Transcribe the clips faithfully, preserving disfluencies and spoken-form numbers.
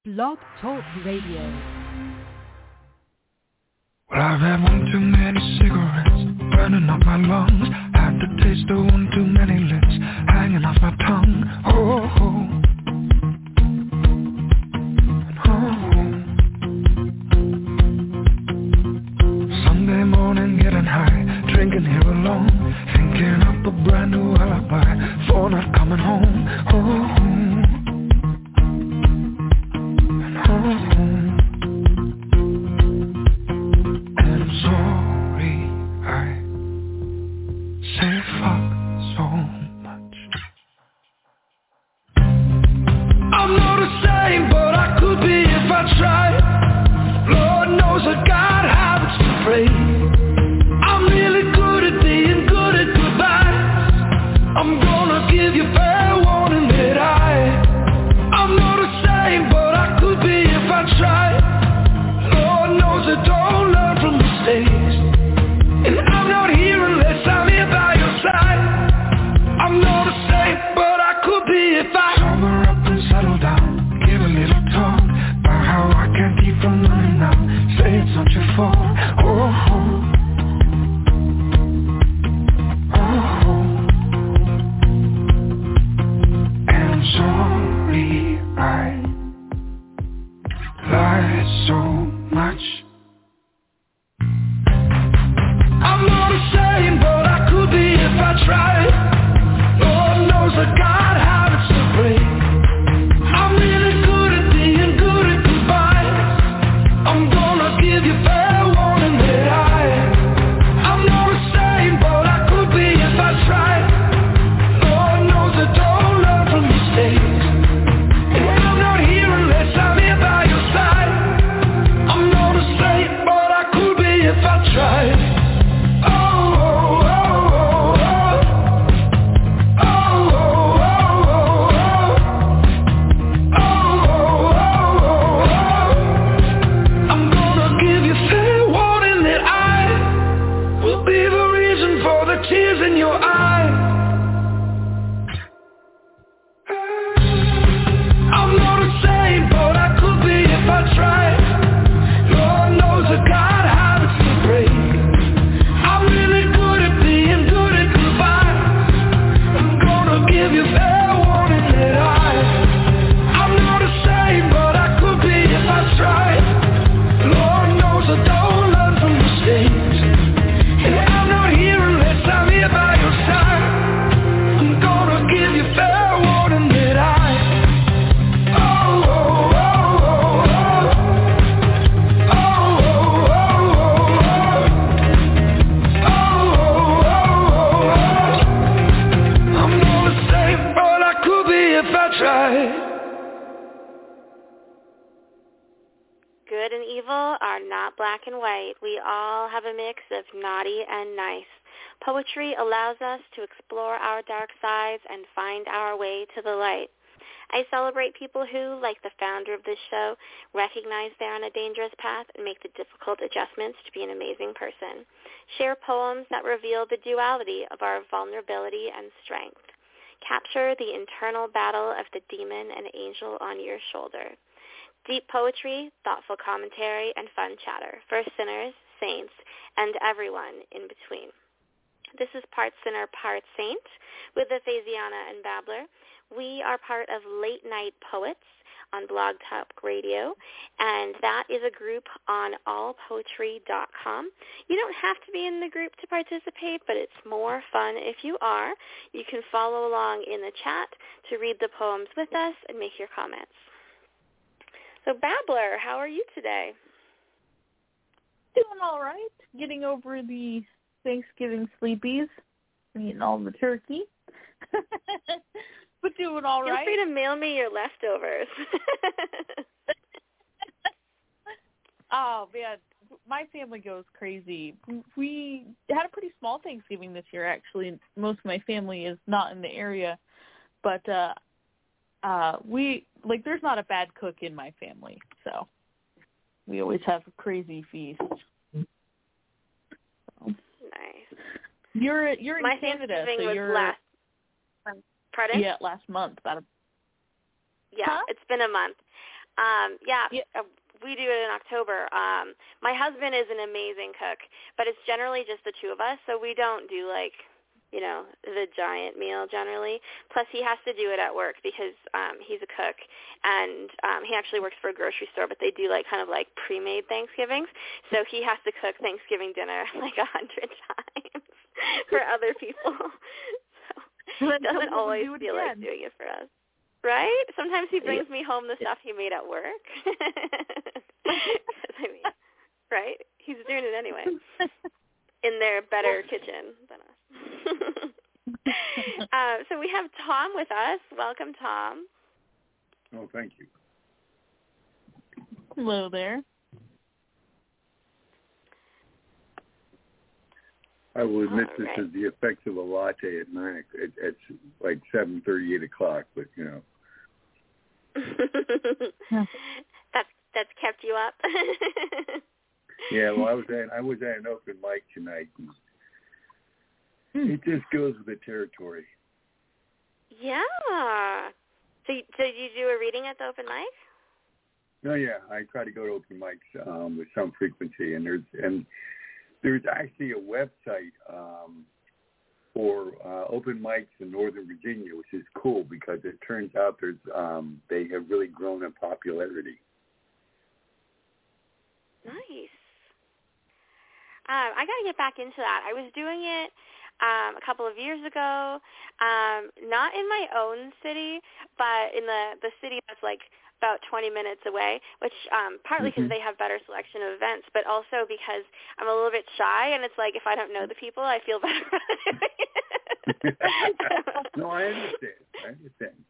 Blog Talk Radio. Well, I've had one too many cigarettes burning up my lungs. Had the taste of one too many lips hanging off my tongue. Oh, oh. Sunday morning getting high, drinking here alone, thinking up a brand new alibi for not coming home. Oh, and home. And I'm sorry I say fuck so much. I'm not the same, but I could be if I tried. Lord knows I got habits to break. I'm really good at being good at goodbyes. I'm gonna give you fair warning that I I'm not the same, but I could be if I tried. Lord knows I don't learn from mistakes, and I'm not here unless I'm here by your side. I'm not the same, but I could be if I sober up and settle down. Give a little talk about how I can't keep from running now. Say it's not your fault. Oh, oh. Oh. And I'm sorry I lied so much. I'm not the same, but I could be if I tried. Lord knows I got habits to break. I'm really good at being good at goodbyes. I'm gonna give you fair warning that I I'm not the same, but I could be if I tried. Lord knows I don't learn from mistakes, and I'm not here unless I'm here by your side. I'm not the same, but I could be if I tried. Oh, oh, oh, oh, oh, oh, oh, oh, oh, oh. I'm gonna give you fair warning that I will be the reason for the tears in your eyes. I'm not the same, but I could be if I tried. Lord knows I got habits to break. I'm really good at being good at goodbyes. I'm gonna give you fair warning that I I'm not the same, but I could be if I tried. Lord knows I don't learn from mistakes, and I'm not here unless I'm here by your side. I'm gonna give you fair warning that I Oh, oh, oh, oh, oh, oh, oh, oh, oh, oh. I'm not the same, but I could be if I tried. Good and evil are not black and white. We all have a mix of naughty and nice. Poetry allows us to explore our dark sides and find our way to the light. I celebrate people who, like the founder of this show, recognize they're on a dangerous path and make the difficult adjustments to be an amazing person. Share poems that reveal the duality of our vulnerability and strength. Capture the internal battle of the demon and angel on your shoulder. Deep poetry, thoughtful commentary, and fun chatter for sinners, saints, and everyone in between. This is part sinner, part saint with Aphasiana and Babbler. We are part of Late Night Poets on Blog Talk Radio, and that is a group on all poetry dot com. You don't have to be in the group to participate, but it's more fun if you are. You can follow along in the chat to read the poems with us and make your comments. So Babbler, how are you today? Doing all right. Getting over the Thanksgiving sleepies and eating all the turkey. But doing all Feel right. free to mail me your leftovers. Oh, man. My family goes crazy. We had a pretty small Thanksgiving this year, actually. Most of my family is not in the area. But uh, uh, we, like, there's not a bad cook in my family. So we always have a crazy feast. So. Nice. You're you're in my Canada, Thanksgiving so was you're last. Pardon? Yeah, last month. About a, yeah, huh? It's been a month. Um, yeah, Yeah. uh, we do it in October. Um, my husband is an amazing cook, but it's generally just the two of us, so we don't do, like, you know, the giant meal generally. Plus, he has to do it at work because um, he's a cook, and um, he actually works for a grocery store, but they do, like, kind of like pre-made Thanksgivings, so he has to cook Thanksgiving dinner like a hundred times for other people. So it doesn't always do it feel again. like doing it for us. Right? Sometimes he brings Yeah. me home the stuff he made at work. I mean, right? He's doing it anyway. In their better kitchen than us. uh, so we have Tom with us. Welcome, Tom. Oh, thank you. Hello there. I will admit All this right. is the effects of a latte at nine. It, it's like seven thirty, eight o'clock, but you know. that's that's kept you up. Yeah, well, I was at I was at an open mic tonight, and Hmm. it just goes with the territory. Yeah. So, you- so you do a reading at the open mic? No, yeah, I try to go to open mics um, with some frequency, and there's and there's actually a website um, for uh, open mics in Northern Virginia, which is cool because it turns out there's um, they have really grown in popularity. Nice. Um, I got to get back into that. I was doing it um, a couple of years ago, um, not in my own city, but in the, the city that's like about twenty minutes away, which um, partly because Mm-hmm. they have better selection of events, but also because I'm a little bit shy, and it's like if I don't know the people, I feel better about it. No, I understand. I understand.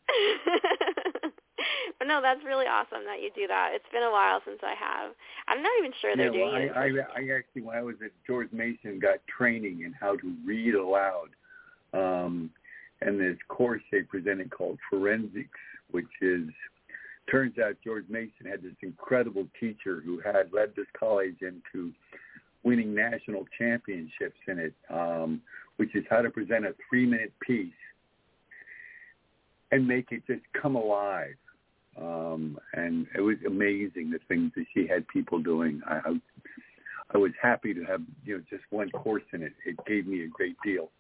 But no, that's really awesome that you do that. It's been a while since I have. I'm not even sure they're Yeah, doing well, it. I, I, I actually, when I was at George Mason, got training in how to read aloud. Um, and this course they presented called Forensics, which is, turns out George Mason had this incredible teacher who had led this college into winning national championships in it, um, which is how to present a three-minute piece and make it just come alive. Um, and it was amazing the things that she had people doing. I, I, I was happy to have, you know, just one course in it. It gave me a great deal.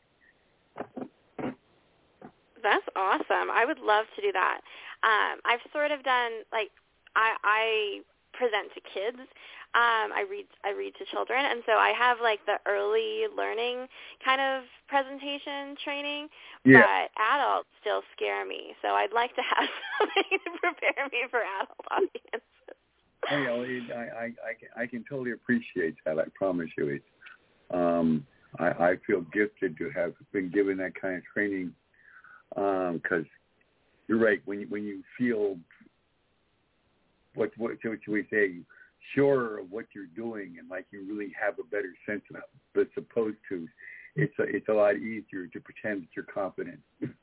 That's awesome. I would love to do that. Um, I've sort of done, like, I, I present to kids. Um, I read I read to children, and so I have, like, the early learning kind of presentation training, Yeah. but adults still scare me. So I'd like to have something to prepare me for adult audiences. Oh, yeah, well, it, I, I, I, can, I can totally appreciate that. I promise you. It, um, I, I feel gifted to have been given that kind of training because um, you're right. When you, when you feel what what should we say, sure of what you're doing, and like you really have a better sense of it, as opposed to it's a, it's a lot easier to pretend that you're confident.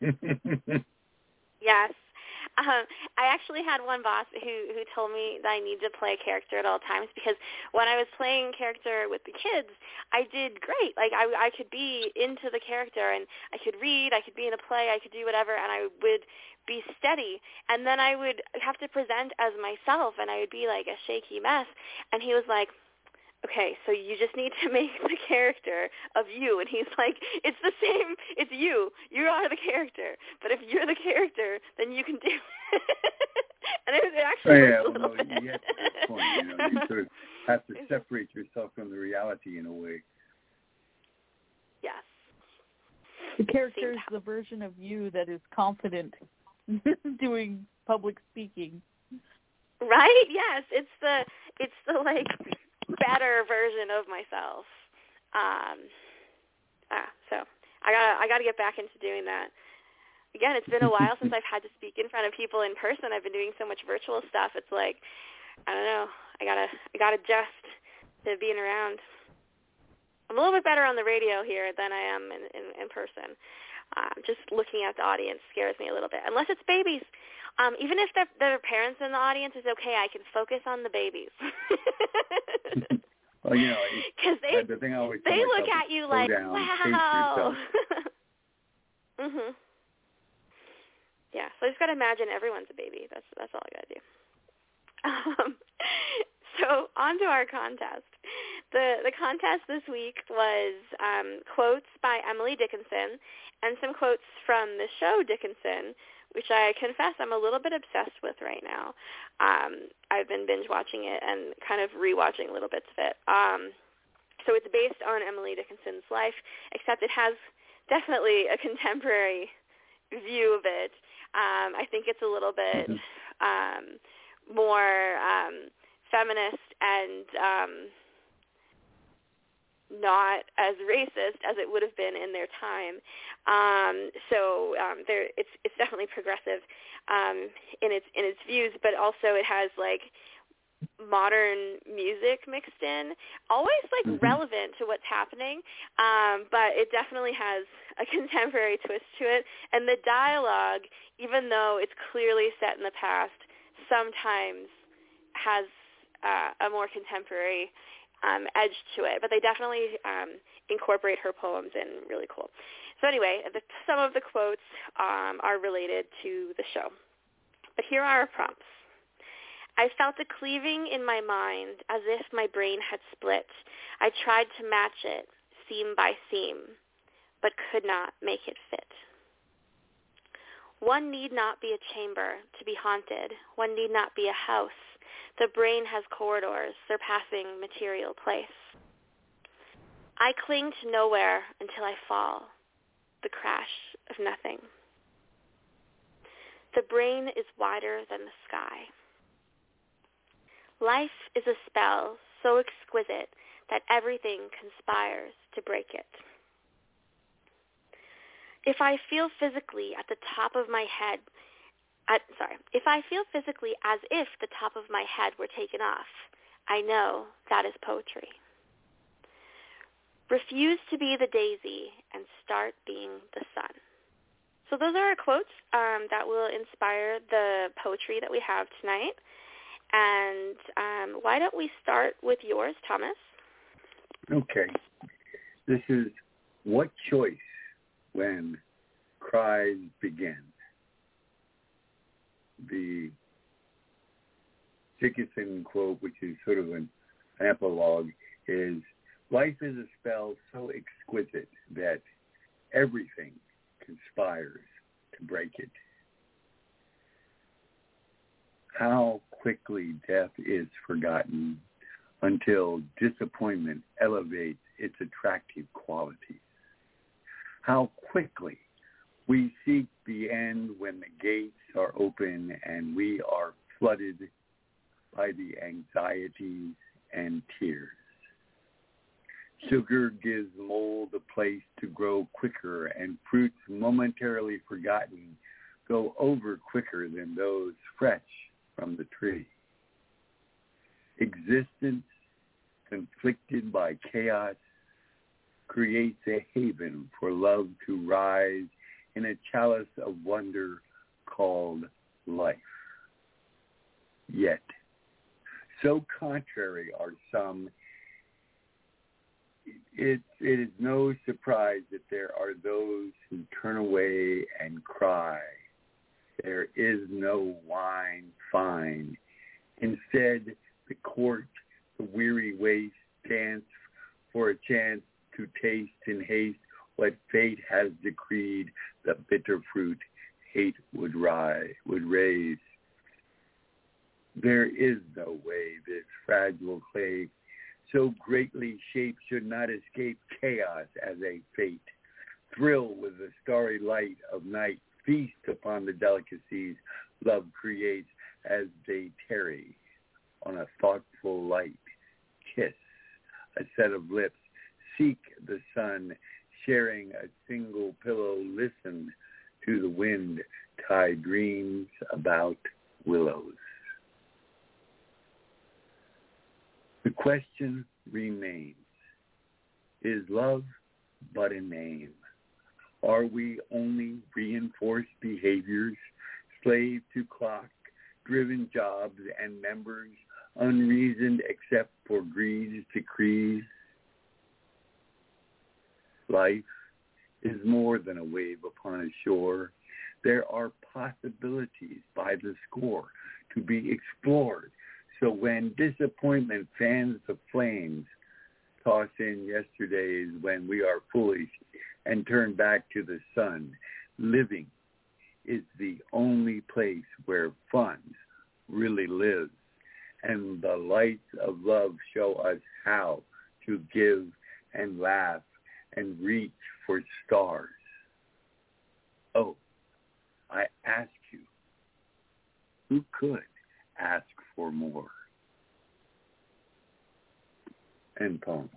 Yes. Um, I actually had one boss who, who told me that I need to play a character at all times because when I was playing character with the kids, I did great. Like, I, I could be into the character, and I could read, I could be in a play, I could do whatever, and I would be steady. And then I would have to present as myself, and I would be like a shaky mess. And he was like, okay, so you just need to make the character of you. And he's like, it's the same. It's you. You are the character. But if you're the character, then you can do it. And it, it actually oh, works yeah, a well, little no, bit. you have to that point. You know, you sort of have to separate yourself from the reality in a way. Yes. The character is Seems the version of you that is confident doing public speaking. Right? Yes. It's the, it's the, like, better version of myself. Um, ah, so I gotta I gotta get back into doing that. Again, it's been a while since I've had to speak in front of people in person. I've been doing so much virtual stuff. It's like, I don't know. I gotta I gotta adjust to being around. I'm a little bit better on the radio here than I am in in, in person. Um, just looking at the audience scares me a little bit, unless it's babies. Um, even if their, their parents in the audience is okay, I can focus on the babies. Well, you know, because they the thing I always they tell look myself at you is like, slow down, wow. pace yourself. Mhm. Yeah, so I just gotta imagine everyone's a baby. That's that's all I gotta do. Um, so on to our contest. The the contest this week was um, quotes by Emily Dickinson and some quotes from the show Dickinson, which I confess I'm a little bit obsessed with right now. Um, I've been binge watching it and kind of rewatching little bits of it. Um, so it's based on Emily Dickinson's life, except it has definitely a contemporary view of it. Um, I think it's a little bit um, more um, feminist and um, not as racist as it would have been in their time. Um, so um, there, it's it's definitely progressive um, in its in its views, but also it has like modern music mixed in, always like mm-hmm. relevant to what's happening, um, but it definitely has a contemporary twist to it. And the dialogue, even though it's clearly set in the past, sometimes has uh, a more contemporary um, edge to it. But they definitely um, incorporate her poems in really cool. So anyway, the, some of the quotes um, are related to the show. But here are our prompts. I felt a cleaving in my mind as if my brain had split. I tried to match it, seam by seam, but could not make it fit. One need not be a chamber to be haunted. One need not be a house. The brain has corridors surpassing material place. I cling to nowhere until I fall, the crash of nothing. The brain is wider than the sky. Life is a spell so exquisite that everything conspires to break it. If I feel physically at the top of my head, at, sorry, if I feel physically as if the top of my head were taken off, I know that is poetry. Refuse to be the daisy and start being the sun. So those are our quotes um, that will inspire the poetry that we have tonight. And um, why don't we start with yours, Thomas? Okay. This is what choice when cries begin. The Dickinson quote, which is sort of an, an epilogue, is life is a spell so exquisite that everything conspires to break it. How quickly death is forgotten until disappointment elevates its attractive qualities. How quickly we seek the end when the gates are open and we are flooded by the anxieties and tears. Sugar gives mold a place to grow quicker, and fruits momentarily forgotten go over quicker than those fresh from the tree. Existence, conflicted by chaos, creates a haven for love to rise in a chalice of wonder called life. Yet, so contrary are some, it, it is no surprise that there are those who turn away and cry. There is no wine fine. Instead, the court, the weary waste, dance for a chance to taste in haste what fate has decreed, the bitter fruit hate would rise, would raise. There is no way this fragile clay, so greatly shaped, should not escape chaos as a fate. Thrill with the starry light of night, feast upon the delicacies love creates as they tarry on a thoughtful light. Kiss a set of lips, seek the sun, sharing a single pillow, listen to the wind, tie dreams about willows. The question remains, is love but a name? Are we only reinforced behaviors, slave to clock, driven jobs and members, unreasoned except for greed's decrees? Life is more than a wave upon a shore. There are possibilities by the score to be explored, So when disappointment fans the flames, toss in yesterdays when we are foolish and turn back to the sun. Living is the only place where fun really lives, and the lights of love show us how to give and laugh and reach for stars. Oh, I ask you, who could ask for more? End poem.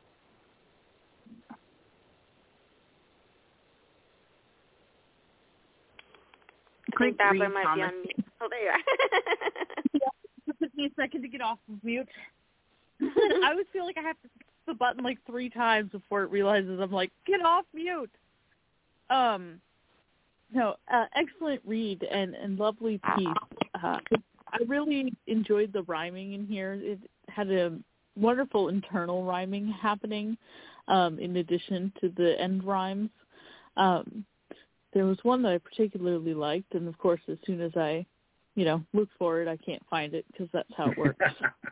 Great Babbler might be on mute. Oh, there you are. Yeah, it took me a second to get off of mute. I always feel like I have to press the button like three times before it realizes I'm like, get off mute. Um, no, uh, excellent read and, and lovely piece. Uh, I really enjoyed the rhyming in here. It had a wonderful internal rhyming happening um, in addition to the end rhymes. Um, there was one that I particularly liked, and of course, as soon as I, you know, look for it, I can't find it because that's how it works.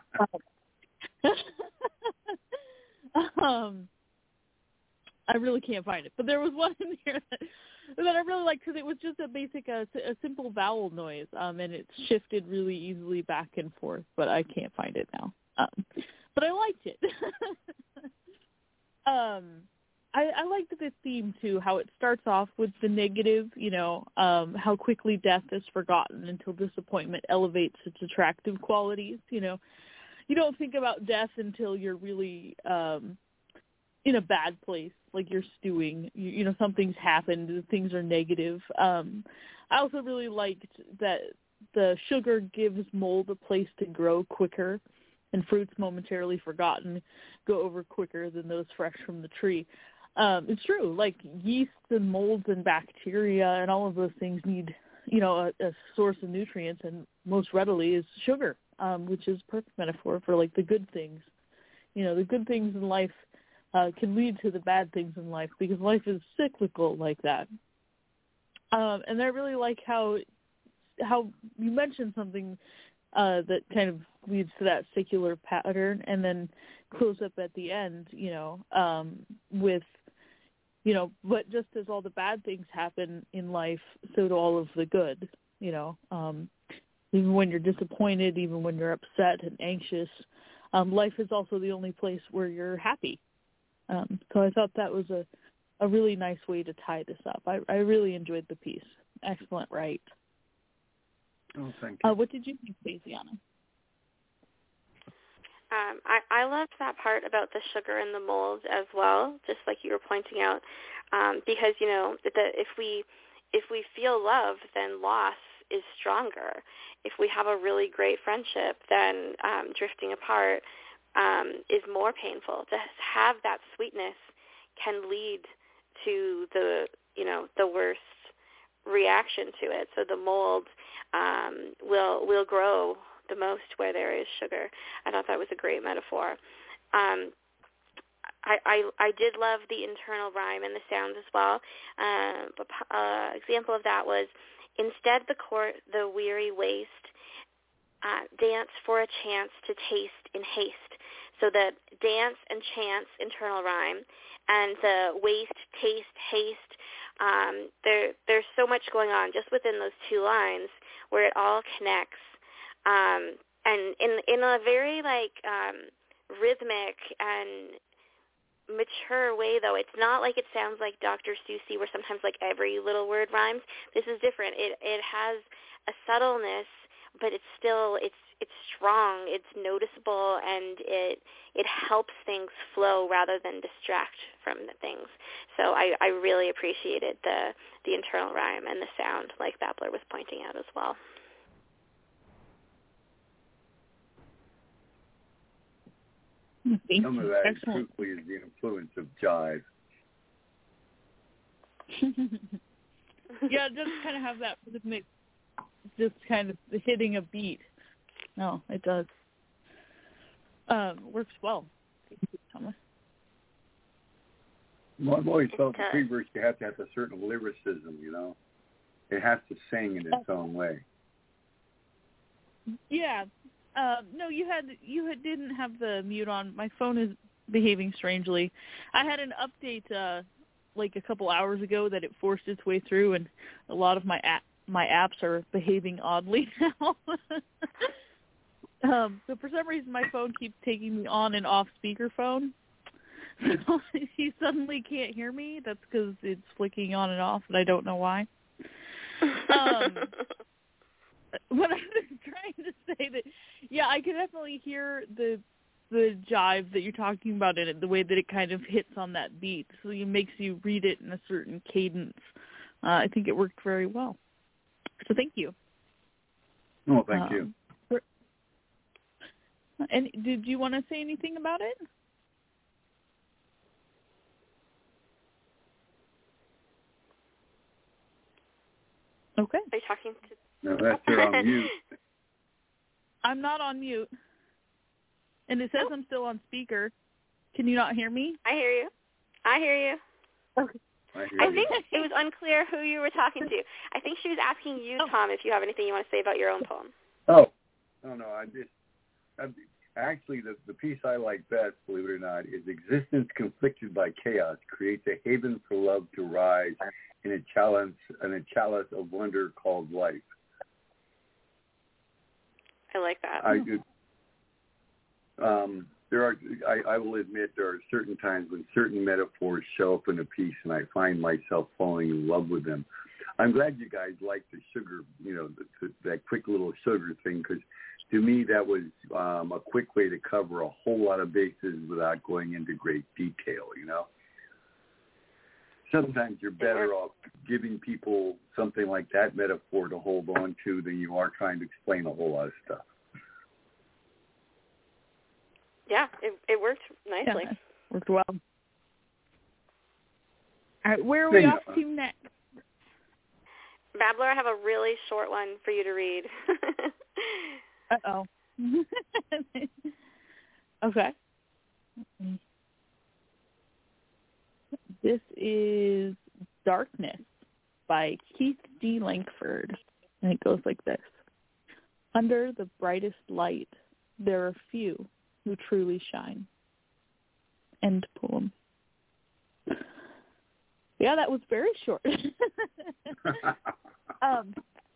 um, I really can't find it, but there was one in here that, that I really liked because it was just a basic, uh, a simple vowel noise, um, and it shifted really easily back and forth, but I can't find it now. Um, but I liked it. um, I, I liked this theme, too, how it starts off with the negative, you know, um, how quickly death is forgotten until disappointment elevates its attractive qualities, you know. You don't think about death until you're really um, in a bad place, like you're stewing. You, you know, something's happened, things are negative. Um, I also really liked that the sugar gives mold a place to grow quicker, and fruits momentarily forgotten go over quicker than those fresh from the tree. Um, it's true, like yeast and molds and bacteria and all of those things need, you know, a, a source of nutrients, and most readily is sugar, um, which is a perfect metaphor for, like, the good things. You know, the good things in life uh, can lead to the bad things in life because life is cyclical like that. Um, and I really like how how you mentioned something uh, that kind of leads to that secular pattern, and then close up at the end, you know, um, with, you know, but just as all the bad things happen in life, so do all of the good, you know, um, even when you're disappointed, even when you're upset and anxious, um, life is also the only place where you're happy. Um, so I thought that was a, a really nice way to tie this up. I, I really enjoyed the piece. Excellent, right? Oh, thank you. Uh, what did you think, Daisiana? Um, I, I loved that part about the sugar and the mold as well, just like you were pointing out, um, because, you know, the, if we if we feel love, then loss is stronger. If we have a really great friendship, then um, drifting apart um, is more painful. To have that sweetness can lead to the, you know, the worst reaction to it. So the mold um, will will grow the most where there is sugar. I thought that was a great metaphor. Um, I, I I did love the internal rhyme and the sound as well. An uh, uh, example of that was, instead the court the weary waste, uh, dance for a chance to taste in haste. So the dance and chance internal rhyme, and the waste, taste, haste. Um, there there's so much going on just within those two lines where it all connects. Um, and in in a very like um, rhythmic and mature way, though. It's not like it sounds like Doctor Seussy, where sometimes like every little word rhymes. This is different. It it has a subtleness, but it's still it's it's strong. It's noticeable, and it it helps things flow rather than distract from the things. So I, I really appreciated the the internal rhyme and the sound, like Babbler was pointing out as well. Thank Some you. of that, Excellent. truthfully, is the influence of jive. Yeah, just kind of have that rhythmic, just kind of hitting a beat. No, it does. Um, works well. Thank you, Thomas. Well, I've always felt the pre-verse, you have to have a certain lyricism, you know. It has to sing in its own way. Yeah, Um, no, you had you had, didn't have the mute on. My phone is behaving strangely. I had an update uh, like a couple hours ago that it forced its way through, and a lot of my app, my apps are behaving oddly now. um, so for some reason, my phone keeps taking me on and off speakerphone. So if you suddenly can't hear me, that's because it's flicking on and off, and I don't know why. Um, but I was trying to say that, yeah, I can definitely hear the the jive that you're talking about in it, the way that it kind of hits on that beat, so it makes you read it in a certain cadence. Uh, I think it worked very well. So thank you. Oh, thank um, you. For, and did you want to say anything about it? Okay. Are you talking to? No, that's it on mute. I'm not on mute. And it says Oh. I'm still on speaker. Can you not hear me? I hear you. I hear you. Okay. I, hear I you. think it was unclear who you were talking to. I think she was asking you, Oh. Tom, if you have anything you want to say about your own poem. Oh, no, no. I just I, actually the the piece I like best, believe it or not, is existence conflicted by chaos creates a haven for love to rise in a chalice in a chalice of wonder called life. I like that. I do. Um, there are. I, I will admit there are certain times when certain metaphors show up in a piece, and I find myself falling in love with them. I'm glad you guys like the sugar, you know, the, the, that quick little sugar thing, because to me that was um, a quick way to cover a whole lot of bases without going into great detail. You know, sometimes you're better off giving people something like that metaphor to hold on to than you are trying to explain a whole lot of stuff. Yeah, it it worked nicely. Yeah, worked well. All right, where are we Yeah. off to next? Babbler, I have a really short one for you to read. Uh-oh. Okay. This is Darkness by Keith D. Lankford, and it goes like this. Under the brightest light, there are few who truly shine. End poem. Yeah, that was very short. um,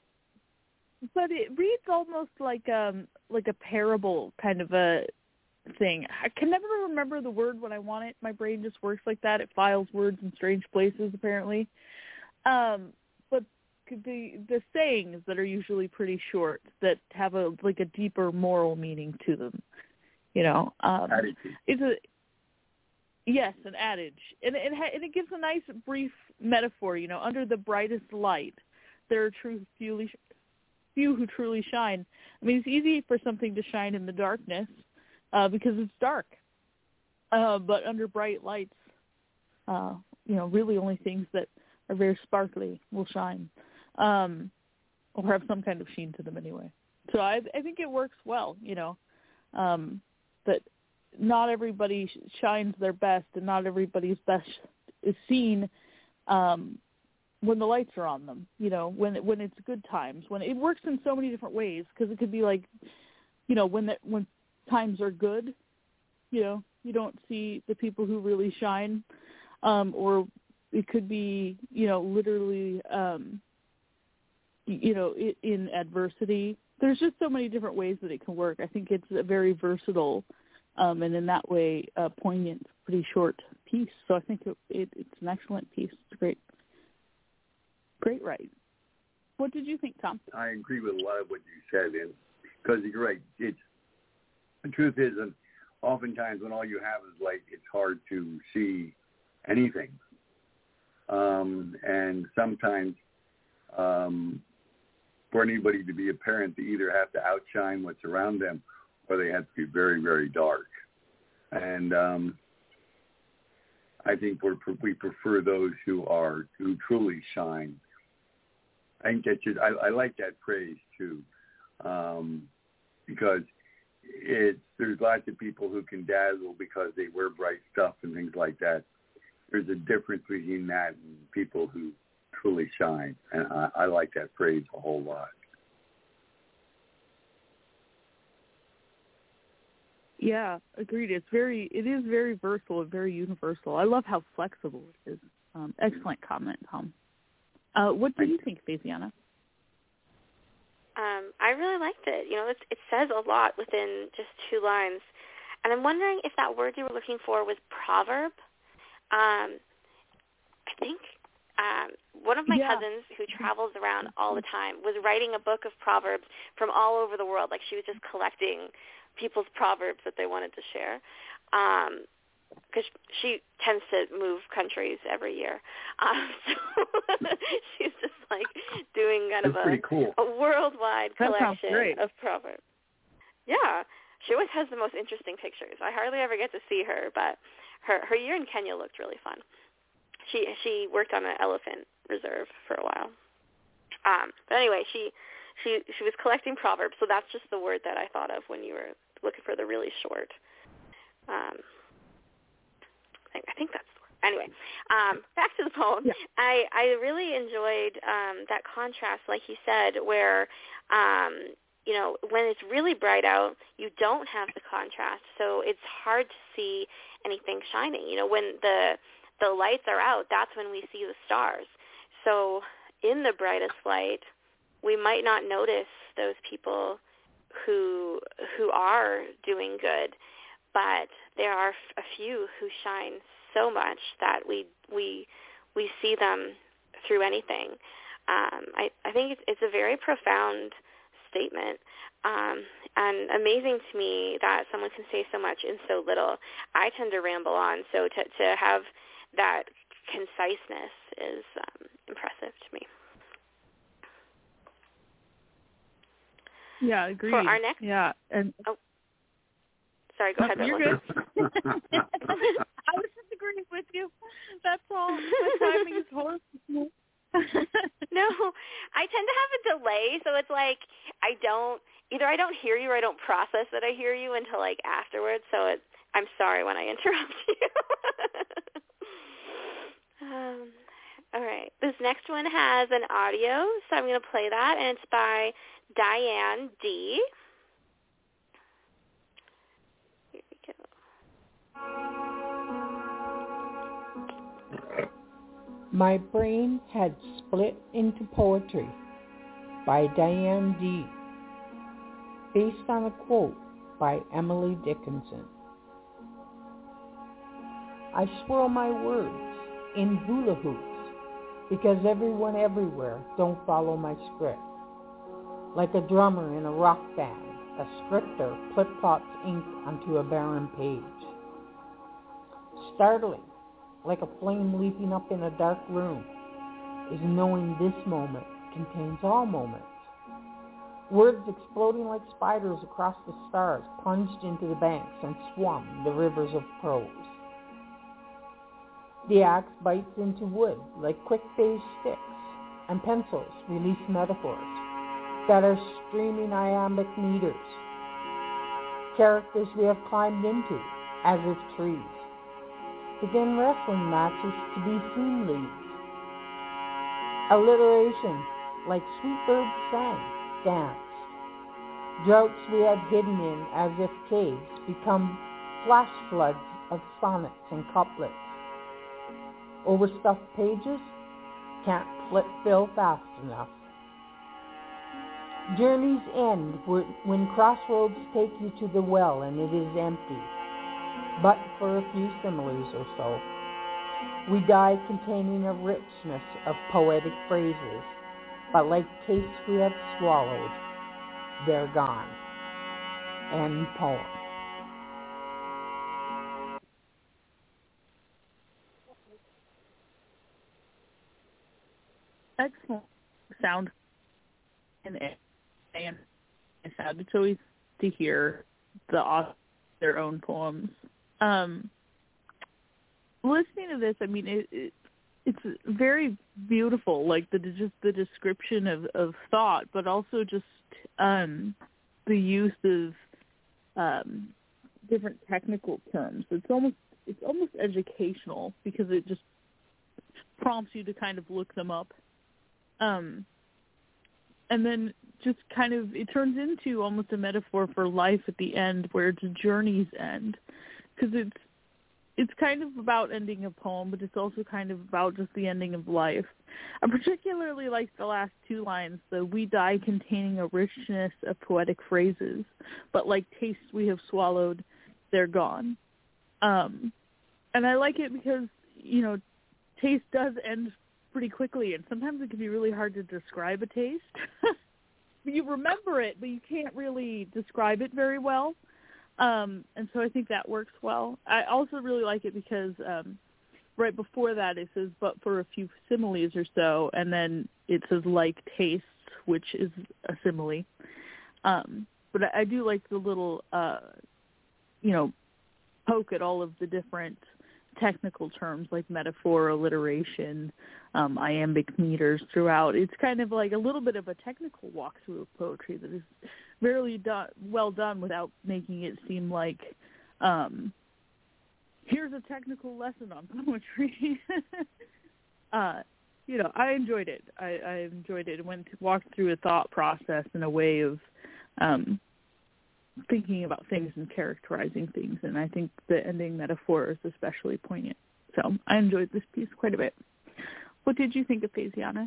but it reads almost like um like a parable kind of a thing. I can never remember the word when I want it. My brain just works like that. It files words in strange places, apparently. Um, but the the sayings that are usually pretty short that have a like a deeper moral meaning to them. You know, um, it's a yes, an adage, and it and it gives a nice brief metaphor. You know, under the brightest light, there are true few, few who truly shine. I mean, it's easy for something to shine in the darkness uh, because it's dark, uh, but under bright lights, uh, you know, really only things that are very sparkly will shine, um, or have some kind of sheen to them anyway. So I, I think it works well. You know. Um, that not everybody shines their best, and not everybody's best is seen um, when the lights are on them. You know, when when it's good times. When it works in so many different ways, because it could be like, you know, when the, when times are good, you know, you don't see the people who really shine, um, or it could be, you know, literally, um, you know, in, in adversity. There's just so many different ways that it can work. I think it's a very versatile, um, and in that way, uh, poignant, pretty short piece. So I think it, it, it's an excellent piece. It's great, great write. What did you think, Tom? I agree with a lot of what you said, and because you're right. It's the truth is, and oftentimes when all you have is light, it's hard to see anything, um, and sometimes. Um, For anybody to be a parent, they either have to outshine what's around them, or they have to be very, very dark. And um, I think we're, we prefer those who are who truly shine. I think that just, I, I like that phrase too, um, because it's there's lots of people who can dazzle because they wear bright stuff and things like that. There's a difference between that and people who truly shine, and I, I like that phrase a whole lot. Yeah, agreed. It's very, it is very versatile and very universal. I love how flexible it is. Um, excellent comment, Tom. Uh, what do you think, Fabiana? Um, I really liked it. You know, it, it says a lot within just two lines. And I'm wondering if that word you were looking for was proverb. Um, I think um, one of my yeah. cousins who travels around all the time was writing a book of proverbs from all over the world. Like she was just collecting people's proverbs that they wanted to share. Um, because she tends to move countries every year. Um, so she's just like doing kind That's of pretty a, cool. a worldwide That sounds collection great. of proverbs. Yeah, she always has the most interesting pictures. I hardly ever get to see her, but her her year in Kenya looked really fun. She she worked on an elephant reserve for a while. Um, but anyway, she she she was collecting proverbs, so that's just the word that I thought of when you were looking for the really short. Um, I think that's anyway. Um, back to the poem. Yeah. I I really enjoyed um, that contrast, like you said, where um, you know when it's really bright out, you don't have the contrast, so it's hard to see anything shining. You know, when the the lights are out, that's when we see the stars. So in the brightest light, we might not notice those people who who are doing good. But there are a few who shine so much that we we we see them through anything. Um, I, I think it's, it's a very profound statement, um, and amazing to me that someone can say so much in so little. I tend to ramble on, so to to have that conciseness is um, impressive to me. Yeah, agreed. For our next, yeah, and. Oh. Sorry, go No, ahead. you're good. I was just agreeing with you. That's all. My timing is horrible. No, I tend to have a delay, so it's like I don't either. I don't hear you, or I don't process that I hear you until like afterwards. So it, I'm sorry when I interrupt you. um, all right, this next one has an audio, so I'm going to play that, and it's by Diane D. My Brain Had Split into Poetry by Diane D. Based on a quote by Emily Dickinson. I swirl my words in hula hoops because everyone everywhere don't follow my script. Like a drummer in a rock band, a scripter flip-flops ink onto a barren page. Startling, like a flame leaping up in a dark room, is knowing this moment contains all moments. Words exploding like spiders across the stars plunged into the banks and swum the rivers of prose. The axe bites into wood like quick beige sticks, and pencils release metaphors that are streaming iambic meters. Characters we have climbed into as if trees begin wrestling matches to be seen leaves. Alliteration, like sweet birds sang, danced. Droughts we had hidden in as if caves become flash floods of sonnets and couplets. Overstuffed pages can't flip fill fast enough. Journeys end when crossroads take you to the well and it is empty. But for a few similes or so. We die containing a richness of poetic phrases, but like cakes we have swallowed, they're gone. End poem. Excellent sound and and sound. It's always to hear the author their own poems. Um, listening to this, I mean, it, it, it's very beautiful, like the just the description of, of thought, but also just um, the use of um, different technical terms. It's almost it's almost educational because it just prompts you to kind of look them up. Um, and then just kind of, it turns into almost a metaphor for life at the end, where it's a journey's end, because it's it's kind of about ending a poem, but it's also kind of about just the ending of life. I particularly like the last two lines, the "we die containing a richness of poetic phrases, but like tastes we have swallowed, they're gone." Um, and I like it because, you know, taste does end pretty quickly, and sometimes it can be really hard to describe a taste. You remember it, but you can't really describe it very well. Um, and so I think that works well. I also really like it because um, right before that it says, "but for a few similes or so," and then it says "like tastes," which is a simile. Um, but I, I do like the little, uh, you know, poke at all of the different technical terms like metaphor, alliteration, um, iambic meters throughout. It's kind of like a little bit of a technical walkthrough of poetry that is very do- well done without making it seem like, um, here's a technical lesson on poetry. uh, you know, I enjoyed it. I, I enjoyed it. It went walked through a thought process in a way of um, thinking about things and characterizing things, and I think the ending metaphor is especially poignant. So I enjoyed this piece quite a bit. What did you think of Faisiana?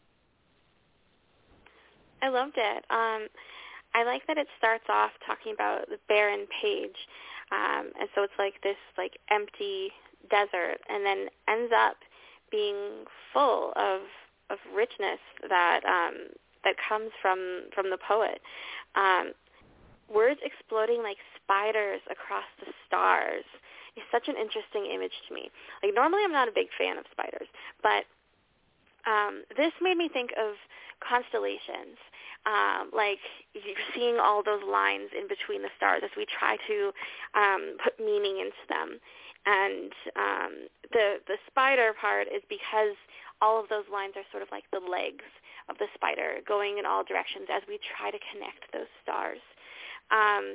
I loved it. Um, I like that it starts off talking about the barren page, um, and so it's like this like empty desert, and then ends up being full of of richness that um, that comes from from the poet. Um, words exploding like spiders across the stars is such an interesting image to me. Like, normally I'm not a big fan of spiders, but um, this made me think of constellations. Um, like, you're seeing all those lines in between the stars as we try to um, put meaning into them. And um, the the spider part is because all of those lines are sort of like the legs of the spider going in all directions as we try to connect those stars. Um,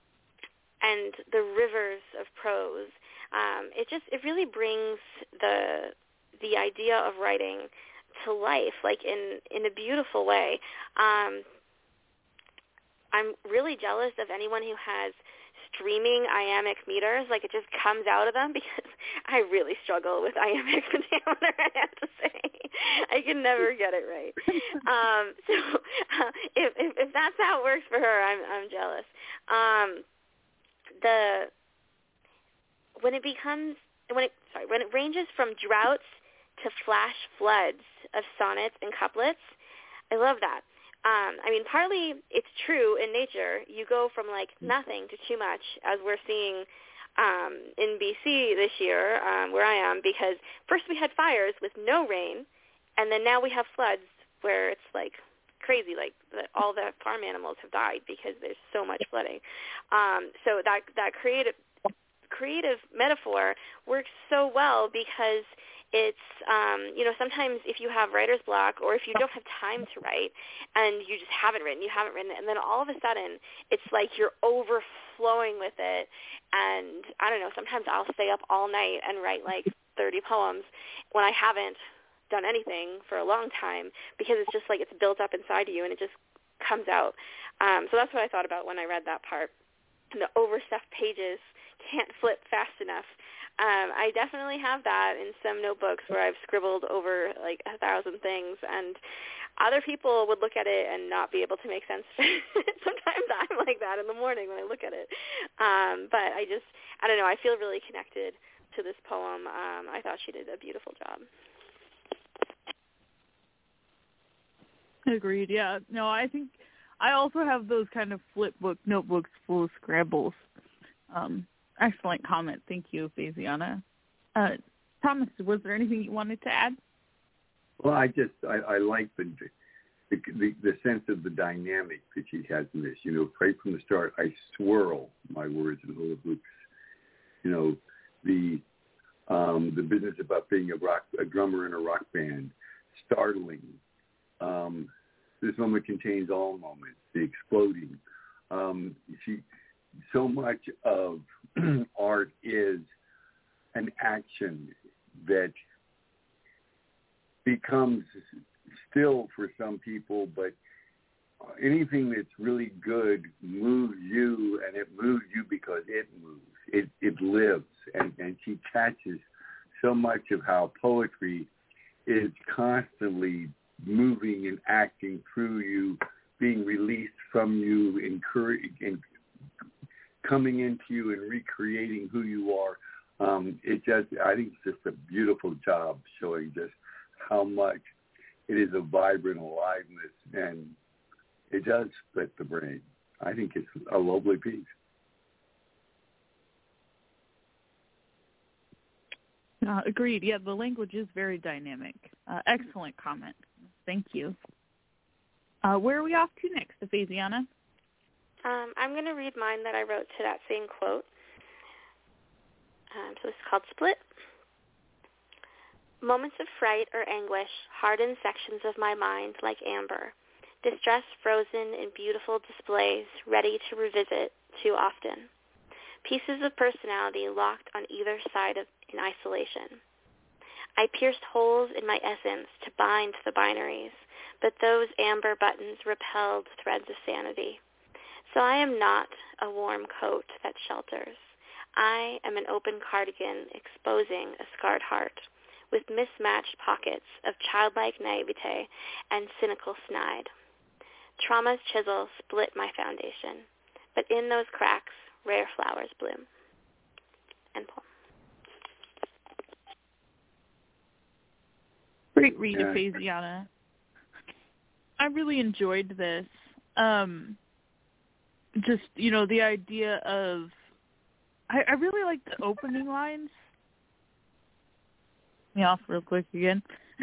and the rivers of prose. Um, it just it really brings the the idea of writing to life, like in, in a beautiful way. Um, I'm really jealous of anyone who has streaming iambic meters. Like, it just comes out of them, because I really struggle with iambic pentameter, I have to say. I can never get it right. Um, so uh, if, if if that's how it works for her, I'm I'm jealous. Um, the when it becomes when it sorry when it ranges from droughts to flash floods of sonnets and couplets, I love that. Um, I mean, partly it's true in nature. You go from like nothing to too much, as we're seeing um, in B C this year, um, where I am, because first we had fires with no rain, and then now we have floods where it's like crazy, like the, all the farm animals have died because there's so much flooding. Um, so that that creative creative metaphor works so well, because it's, um, you know, sometimes if you have writer's block, or if you don't have time to write and you just haven't written, you haven't written, and then all of a sudden it's like you're overflowing with it. And I don't know, sometimes I'll stay up all night and write like thirty poems when I haven't done anything for a long time, because it's just like it's built up inside of you and it just comes out. Um, so that's what I thought about when I read that part. And the overstuffed pages can't flip fast enough. Um, I definitely have that in some notebooks where I've scribbled over like a thousand things, and other people would look at it and not be able to make sense of it. Sometimes I'm like that in the morning when I look at it. Um, but I just, I don't know, I feel really connected to this poem. Um, I thought she did a beautiful job. Agreed, yeah. No, I think I also have those kind of flip book notebooks full of scrabbles. Um, excellent comment. Thank you, Faisiana. Uh, Thomas, was there anything you wanted to add? Well, I just, I, I like the, the the the sense of the dynamic that she has in this. You know, right from the start, I swirl my words in hula hoops. You know, the um, the business about being a rock, a drummer in a rock band, startling. Um, this moment contains all moments. The exploding. Um, she, so much of art is an action that becomes still for some people, but anything that's really good moves you, and it moves you because it moves. It it lives, and, and she catches so much of how poetry is constantly moving and acting through you, being released from you, encourage, and coming into you and recreating who you are. Um, it just, I think it's just a beautiful job showing just how much it is a vibrant aliveness, and it does split the brain. I think it's a lovely piece. Uh, agreed. Yeah, the language is very dynamic. Uh, excellent comment. Thank you. Uh, where are we off to next, Ephesiana? Um, I'm going to read mine that I wrote to that same quote. Um, so it's called Split. Moments of fright or anguish harden sections of my mind like amber. Distress frozen in beautiful displays, ready to revisit too often. Pieces of personality locked on either side of in isolation. I pierced holes in my essence to bind the binaries, but those amber buttons repelled threads of sanity. So I am not a warm coat that shelters. I am an open cardigan exposing a scarred heart, with mismatched pockets of childlike naivete and cynical snide. Trauma's chisel split my foundation, but in those cracks, rare flowers bloom. End poem. Great read, Yeah. Ephesiana. I really enjoyed this. Um, just, you know, the idea of, I, I really like the opening lines. Me off real quick again.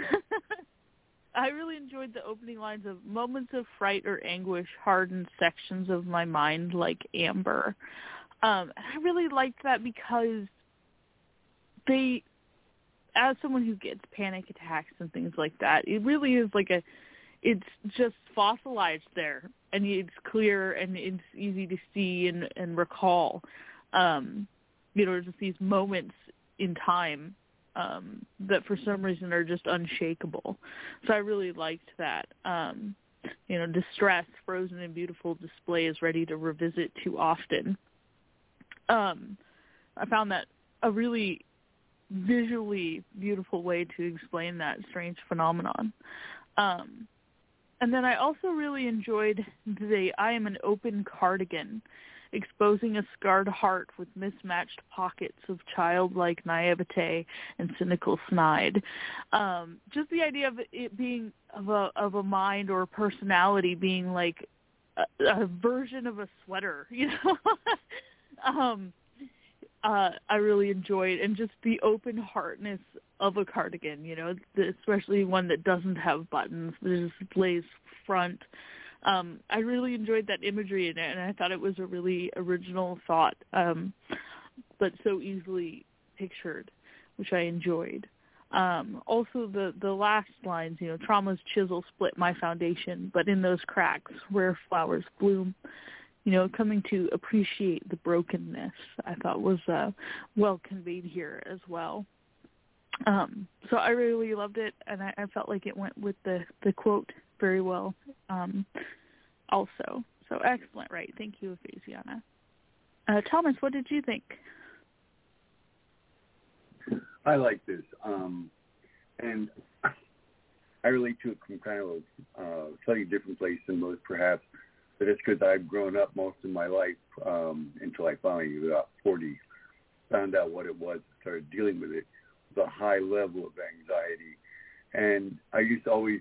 I really enjoyed the opening lines of moments of fright or anguish harden sections of my mind like amber. Um, and I really liked that because they, as someone who gets panic attacks and things like that, it really is like a, it's just fossilized there, and it's clear and it's easy to see and, and recall, um, you know, just these moments in time um, that for some reason are just unshakable. So I really liked that. Um, you know, distress, frozen in beautiful displays, ready to revisit too often. Um, I found that a really visually beautiful way to explain that strange phenomenon. Um, and then I also really enjoyed the I am an open cardigan, exposing a scarred heart with mismatched pockets of childlike naivete and cynical snide. Um, just the idea of it being of a of a mind or a personality being like a, a version of a sweater, you know. um, uh, I really enjoyed, and just the open heartness of a cardigan, you know, especially one that doesn't have buttons, that just lays front. Um, I really enjoyed that imagery in it, and I thought it was a really original thought, um, but so easily pictured, which I enjoyed. Um, also, the, the last lines, you know, trauma's chisel split my foundation, but in those cracks, rare flowers bloom. You know, coming to appreciate the brokenness, I thought was uh, well conveyed here as well. Um, so I really loved it, and I, I felt like it went with the, the quote very well um, also. So excellent, right? Thank you, Ephesiana. Uh, Thomas, what did you think? I like this. Um, and I relate to it from kind of a uh, slightly different place than most, perhaps. But it's because I've grown up most of my life um, until I finally, about forty, found out what it was, started dealing with it, with a high level of anxiety. And I used to always,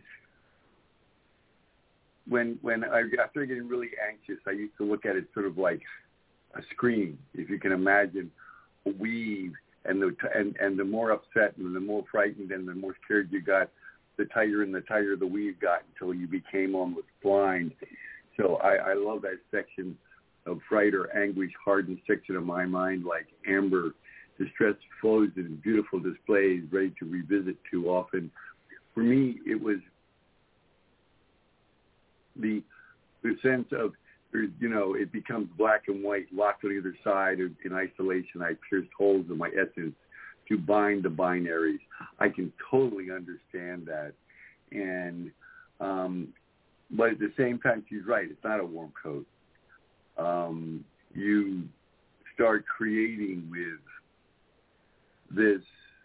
when when I started getting really anxious, I used to look at it sort of like a screen, if you can imagine, a weave, and the and, and the more upset and the more frightened and the more scared you got, the tighter and the tighter the weave got until you became almost blind. So I, I love that section of fright or anguish hardened section of my mind, like amber, distress flows in beautiful displays, ready to revisit too often. For me, it was the the sense of, you know, it becomes black and white, locked on either side. In isolation, I pierced holes in my essence to bind the binaries. I can totally understand that. And um, but at the same time, she's right. It's not a warm coat. Um, you start creating with this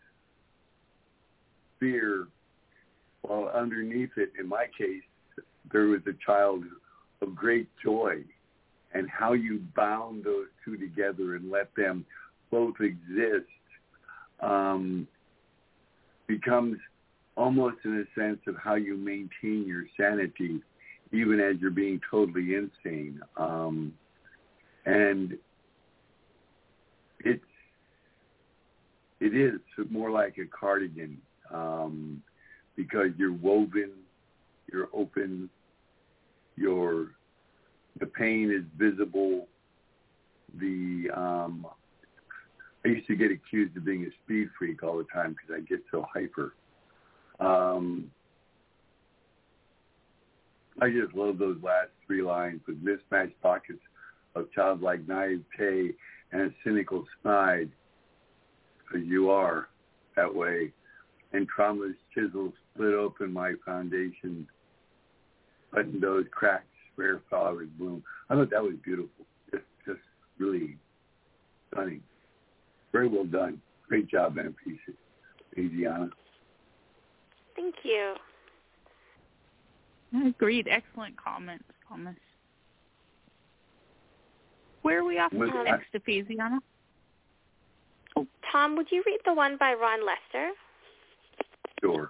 fear, while underneath it, in my case, there was a child of great joy, and how you bound those two together and let them both exist um, becomes almost in a sense of how you maintain your sanity, even as you're being totally insane. Um, and it's, it is more like a cardigan um, because you're woven, you're open, you're, the pain is visible. The um, I used to get accused of being a speed freak all the time because I get so hyper. Um, I just love those last three lines with mismatched pockets of childlike naivete and a cynical snide, because you are that way. And trauma's chisel split open my foundation, letting those cracks rare flowers bloom. I thought that was beautiful. Just, just really stunning. Very well done. Great job, man. Adriana. Thank you. Agreed. Excellent comments, Thomas. Where are we off to next, Ephesiana? Oh, Tom, would you read the one by Ron Lester? Sure.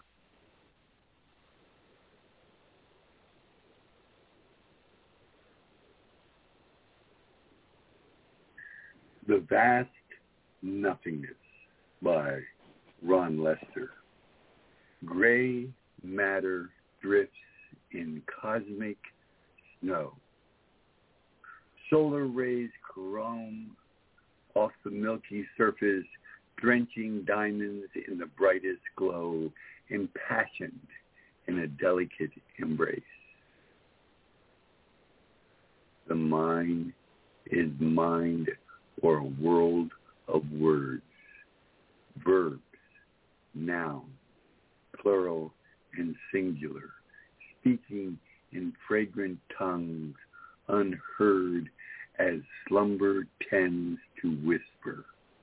The Vast Nothingness by Ron Lester. Gray matter drifts in cosmic snow. Solar rays chrome off the milky surface, drenching diamonds in the brightest glow, impassioned in a delicate embrace. The mind is mind for a world of words, verbs, noun, plural and singular, speaking in fragrant tongues, unheard as slumber tends to whisper.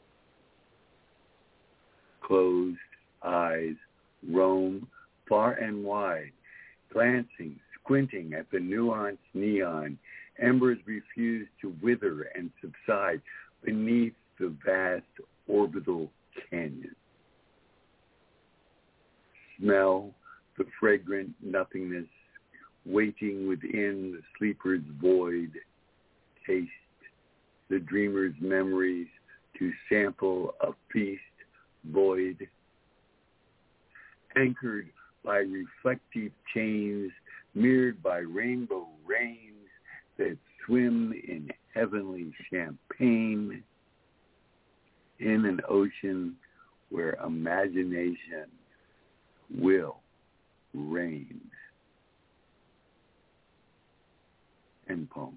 Closed eyes roam far and wide, glancing, squinting at the nuanced neon. Embers refuse to wither and subside beneath the vast orbital canyon. Smell the fragrant nothingness waiting within the sleeper's void. Taste the dreamer's memories to sample a feast void. Anchored by reflective chains, mirrored by rainbow rains that swim in heavenly champagne, in an ocean where imagination will reign. End poem.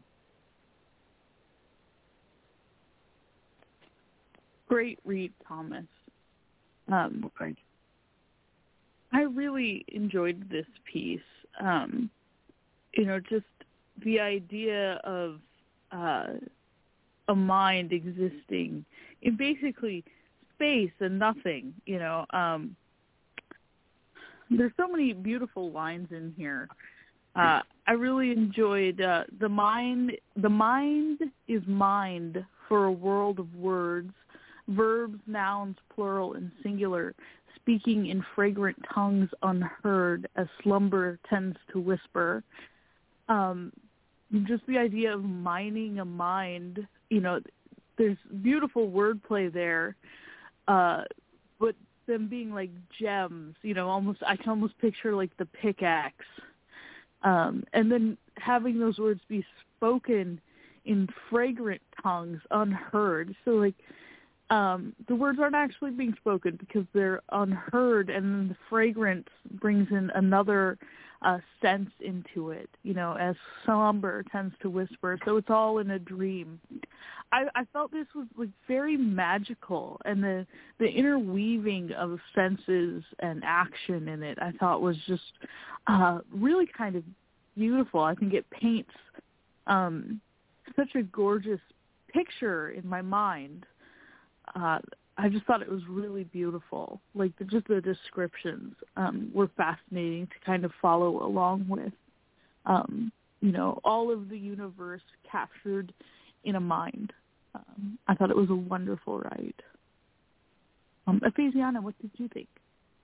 Great read, Thomas. Um, well, thank you. I really enjoyed this piece. Um, you know, just the idea of uh, a mind existing in basically space and nothing. You know, um, there's so many beautiful lines in here. Uh, I really enjoyed uh, the mind. The mind is mind for a world of words, verbs, nouns, plural and singular, speaking in fragrant tongues unheard as slumber tends to whisper. Um, just the idea of mining a mind, you know, there's beautiful wordplay there, uh, but them being like gems, you know, almost, I can almost picture like the pickaxe. Um, and then having those words be spoken in fragrant tongues unheard. So like, Um, the words aren't actually being spoken because they're unheard, and then the fragrance brings in another uh, sense into it, you know, as slumber tends to whisper. So it's all in a dream. I, I felt this was like very magical, and the, the interweaving of senses and action in it I thought was just uh, really kind of beautiful. I think it paints um, such a gorgeous picture in my mind. Uh, I just thought it was really beautiful. Like the, just the descriptions um, were fascinating to kind of follow along with. Um, you know, all of the universe captured in a mind. Um, I thought it was a wonderful ride. Um, Ephesiana, what did you think?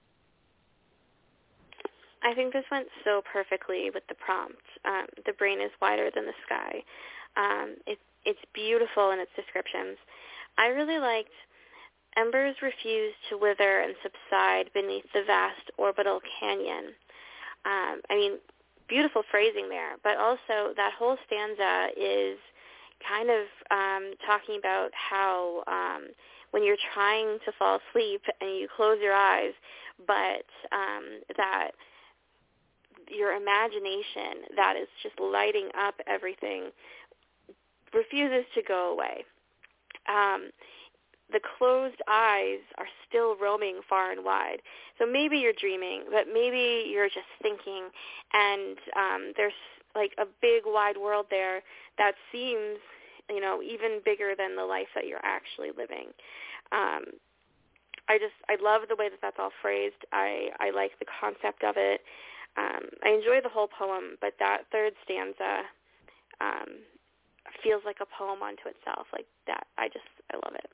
I think this went so perfectly with the prompt. Um, the brain is wider than the sky. Um, it, it's beautiful in its descriptions. I really liked embers refuse to wither and subside beneath the vast orbital canyon. Um, I mean, beautiful phrasing there, but also that whole stanza is kind of um, talking about how um, when you're trying to fall asleep and you close your eyes, but um, that your imagination that is just lighting up everything refuses to go away. Um, the closed eyes are still roaming far and wide. So maybe you're dreaming, but maybe you're just thinking, and um, there's like a big wide world there that seems, you know, even bigger than the life that you're actually living. Um, I just, I love the way that that's all phrased. I, I like the concept of it. Um, I enjoy the whole poem, but that third stanza um, feels like a poem unto itself. Like that, I just, I love it.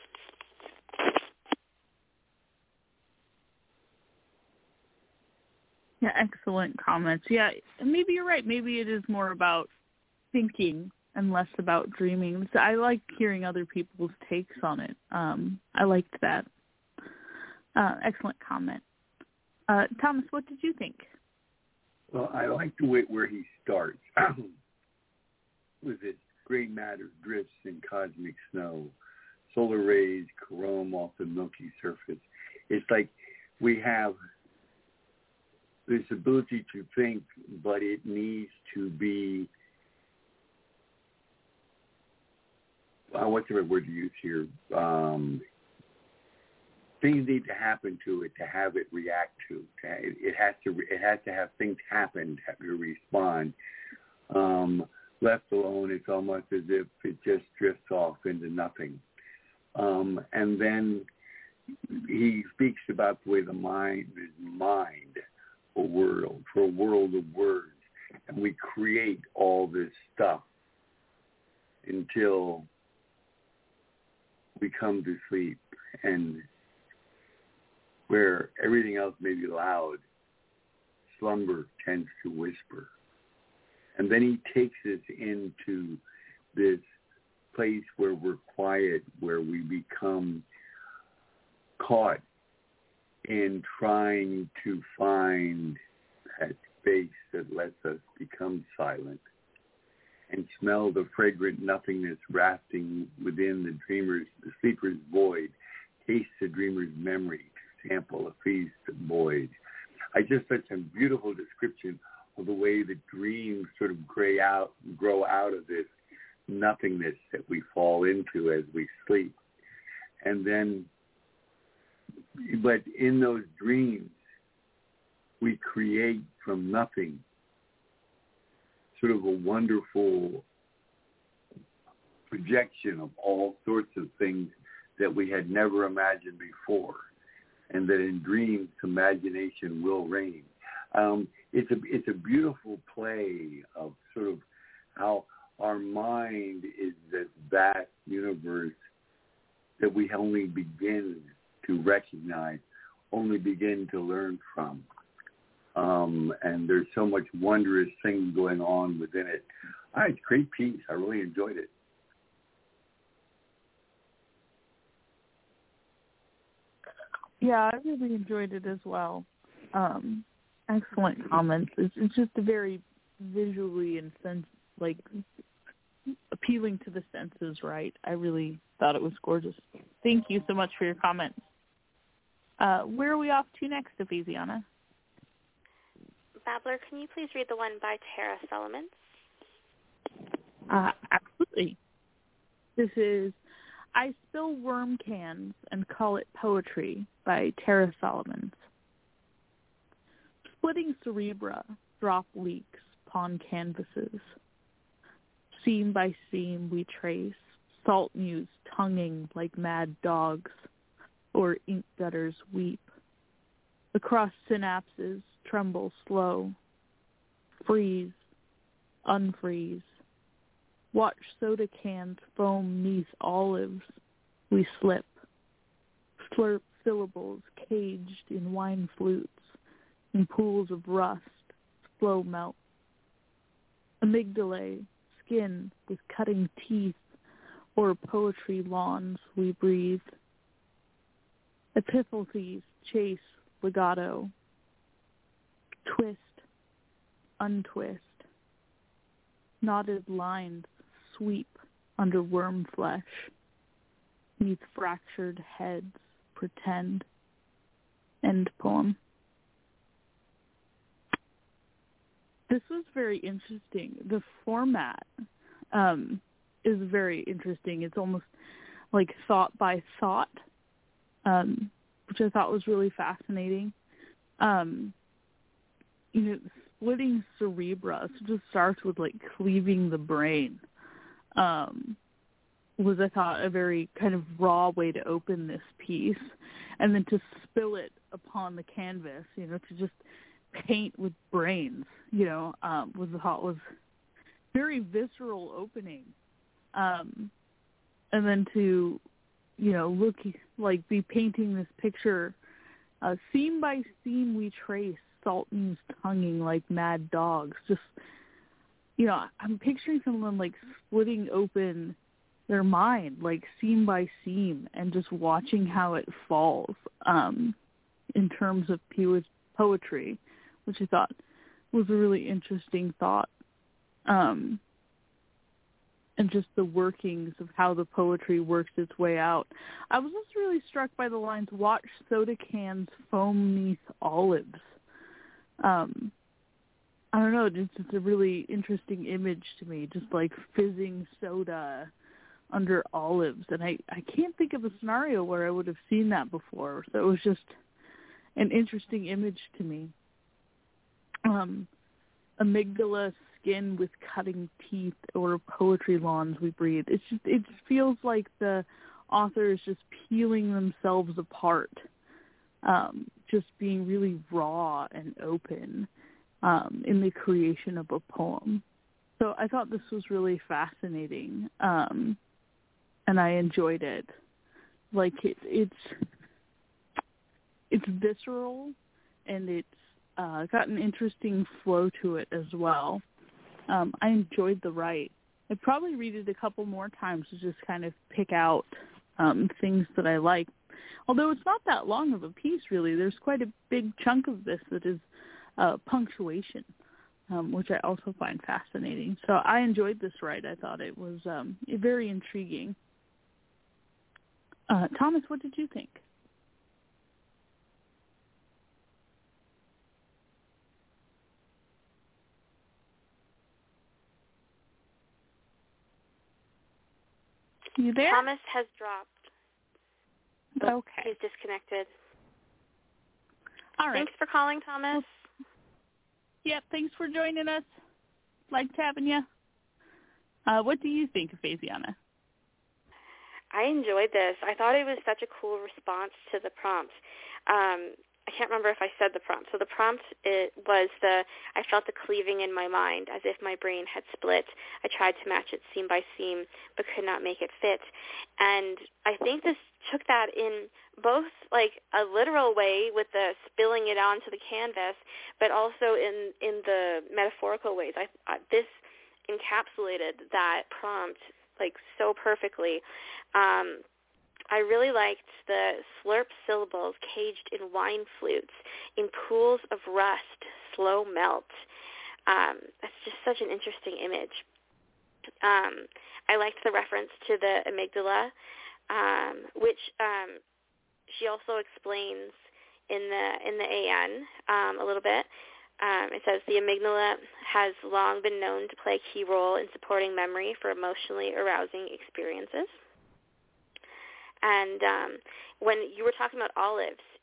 Yeah, excellent comments. Yeah, maybe you're right. Maybe it is more about thinking and less about dreaming. So I like hearing other people's takes on it. Um, I liked that. Uh, excellent comment. Uh, Thomas, what did you think? Well, I like the way where he starts with its gray matter drifts in cosmic snow, solar rays chrome off the milky surface. It's like we have this ability to think, but it needs to be, uh, what's the right word to use here? Um, things need to happen to it to have it react to. It has to. It has to have things happen to respond. Um, left alone, it's almost as if it just drifts off into nothing. Um, and then he speaks about the way the mind is mind, a world, for a world of words, and we create all this stuff until we come to sleep, and where everything else may be loud, slumber tends to whisper. And then he takes us into this place where we're quiet, where we become caught in trying to find that space that lets us become silent and smell the fragrant nothingness rafting within the dreamer's, the sleeper's void, taste the dreamer's memory, sample a feast void. I just such a beautiful description of the way the dreams sort of gray out, grow out of this nothingness that we fall into as we sleep. And then, but in those dreams, we create from nothing sort of a wonderful projection of all sorts of things that we had never imagined before. And that in dreams, imagination will reign. Um, it's a it's a beautiful play of sort of how our mind is this vast universe that we only begin to recognize, only begin to learn from. Um, and there's so much wondrous things going on within it. Ah, it's a great piece. I really enjoyed it. Yeah, I really enjoyed it as well. Um, excellent comments. It's, it's just a very visually and sense like appealing to the senses, right? I really thought it was gorgeous. Thank you so much for your comments. Uh, where are we off to next, Ephesiana? Babbler, can you please read the one by Tara Solomon? Uh, absolutely. This is I Spill Worm Cans and Call It Poetry by Tara Solomon. Splitting cerebra, drop leaks, upon canvases. Seam by seam we trace, salt muse tonguing like mad dogs, or ink gutters weep. Across synapses tremble slow, freeze, unfreeze. Watch soda cans foam neath olives, we slip. Slurp syllables caged in wine flutes, in pools of rust, slow melt. Amygdalae, skin with cutting teeth, or poetry lawns we breathe. Epiphyses chase legato, twist, untwist. Knotted lines sweep under worm flesh, neath fractured heads pretend. End poem. This was very interesting. The format um, is very interesting. It's almost like thought by thought, um, which I thought was really fascinating. Um, you know, splitting cerebra, so just starts with like cleaving the brain, um, was, I thought, a very kind of raw way to open this piece. And then to spill it upon the canvas, you know, to just paint with brains, you know, um, was, I thought was very visceral opening. Um, and then to, you know, look like be painting this picture, uh, seam by seam we trace, Sultan's tonguing like mad dogs. Just, you know, I'm picturing someone like splitting open their mind, like seam by seam, and just watching how it falls um, in terms of pu- poetry, which I thought was a really interesting thought. Um, and just the workings of how the poetry works its way out. I was just really struck by the lines, watch soda cans foam neath olives. Um, I don't know, just it's a really interesting image to me, just like fizzing soda under olives. And I, I can't think of a scenario where I would have seen that before. So it was just an interesting image to me. Um, amygdala, skin with cutting teeth, or poetry lawns we breathe. It's just, it just feels like the author is just peeling themselves apart, um, just being really raw and open um, in the creation of a poem. So I thought this was really fascinating, um, and I enjoyed it. Like it, it's it's visceral, and it's uh, got an interesting flow to it as well. Um, I enjoyed the write. I'd probably read it a couple more times to just kind of pick out um, things that I like. Although it's not that long of a piece, really. There's quite a big chunk of this that is uh, punctuation, um, which I also find fascinating. So I enjoyed this write. I thought it was um, very intriguing. Uh, Thomas, what did you think? You there? Thomas has dropped. Okay. He's disconnected. All right. Thanks for calling, Thomas. Yep, thanks for joining us. Liked having you. Uh, what do you think of Faziana? I enjoyed this. I thought it was such a cool response to the prompt. Um, I can't remember if I said the prompt. So the prompt it was the, I felt the cleaving in my mind as if my brain had split. I tried to match it seam by seam, but could not make it fit. And I think this took that in both like a literal way with the spilling it onto the canvas, but also in, in the metaphorical ways. I, I this encapsulated that prompt like so perfectly. Um, I really liked the slurp syllables caged in wine flutes, in pools of rust, slow melt. Um, that's just such an interesting image. Um, I liked the reference to the amygdala, um, which um, she also explains in the in the A N um, a little bit. Um, it says the amygdala has long been known to play a key role in supporting memory for emotionally arousing experiences. And um, when you were talking about olives,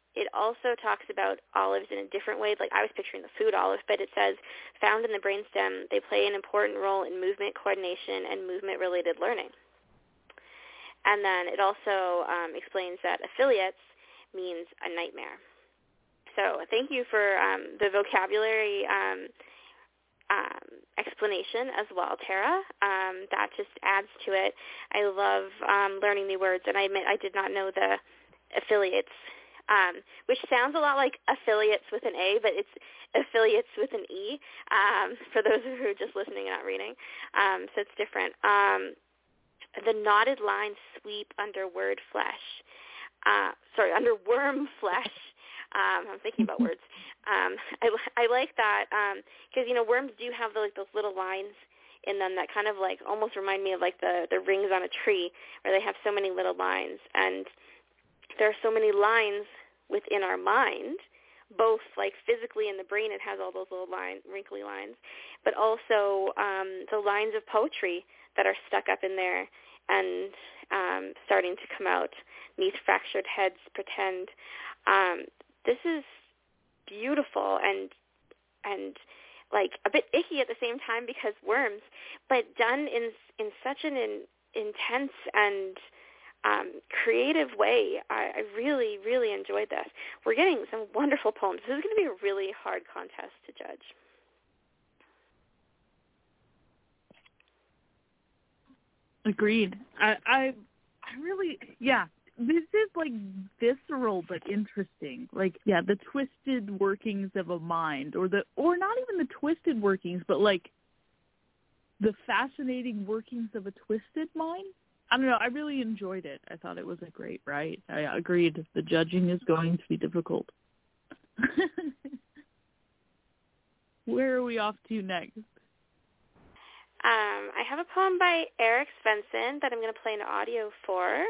it also talks about olives in a different way. Like I was picturing the food olive, but it says, found in the brainstem, they play an important role in movement coordination and movement-related learning. And then it also um, explains that affiliates means a nightmare. So thank you for um, the vocabulary um, um, explanation as well, Tara. Um, that just adds to it. I love um, learning new words, and I admit I did not know the affiliates, um, which sounds a lot like affiliates with an A, but it's affiliates with an E, um, for those who are just listening and not reading. Um, so it's different. Um, the knotted lines sweep under word flesh. Uh, sorry, under worm flesh. Um, I'm thinking about words. Um, I, I like that because, um, you know, worms do have the, like those little lines in them that kind of like almost remind me of like the, the rings on a tree where they have so many little lines. And there are so many lines within our mind, both like physically in the brain it has all those little line, wrinkly lines, but also um, the lines of poetry that are stuck up in there and um, starting to come out. Neath fractured heads pretend. Um, this is beautiful and and like a bit icky at the same time because worms, but done in in such an in, intense and um, creative way. I, I really, really enjoyed this. We're getting some wonderful poems. This is going to be a really hard contest to judge. Agreed. I, I, I really, yeah. This is like visceral but interesting. Like, yeah, the twisted workings of a mind, or the, or not even the twisted workings, but like the fascinating workings of a twisted mind. I don't know. I really enjoyed it. I thought it was a great write. I agreed. The judging is going to be difficult. Where are we off to next? Um, I have a poem by Erik Svensson that I'm going to play an audio for.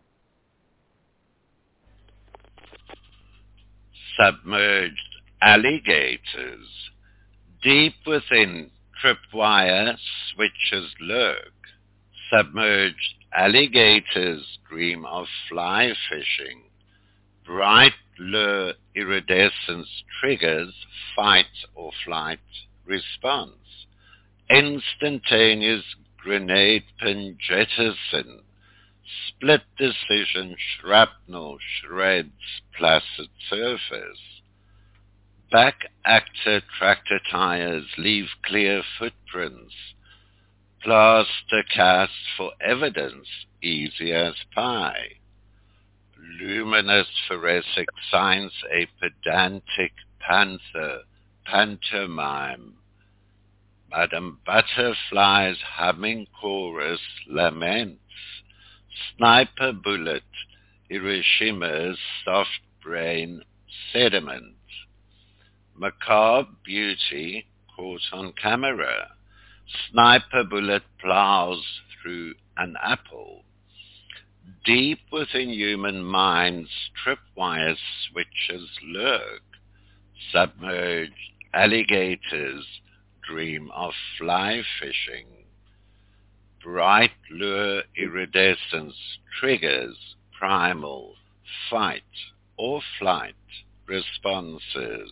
Submerged alligators. Deep within tripwire switches lurk. Submerged alligators dream of fly fishing. Bright lure iridescence triggers fight or flight response. Instantaneous grenade pin jettison. Split decision shrapnel shreds placid surface. Back actor tractor tires leave clear footprints. Plaster cast for evidence, easy as pie. Luminous forensic signs a pedantic panther, pantomime. Madam Butterfly's humming chorus laments. Sniper bullet, Hiroshima's soft brain sediment. Macabre beauty caught on camera. Sniper bullet plows through an apple. Deep within human minds, tripwire switches lurk. Submerged alligators dream of fly fishing. Bright lure iridescence triggers primal fight or flight responses.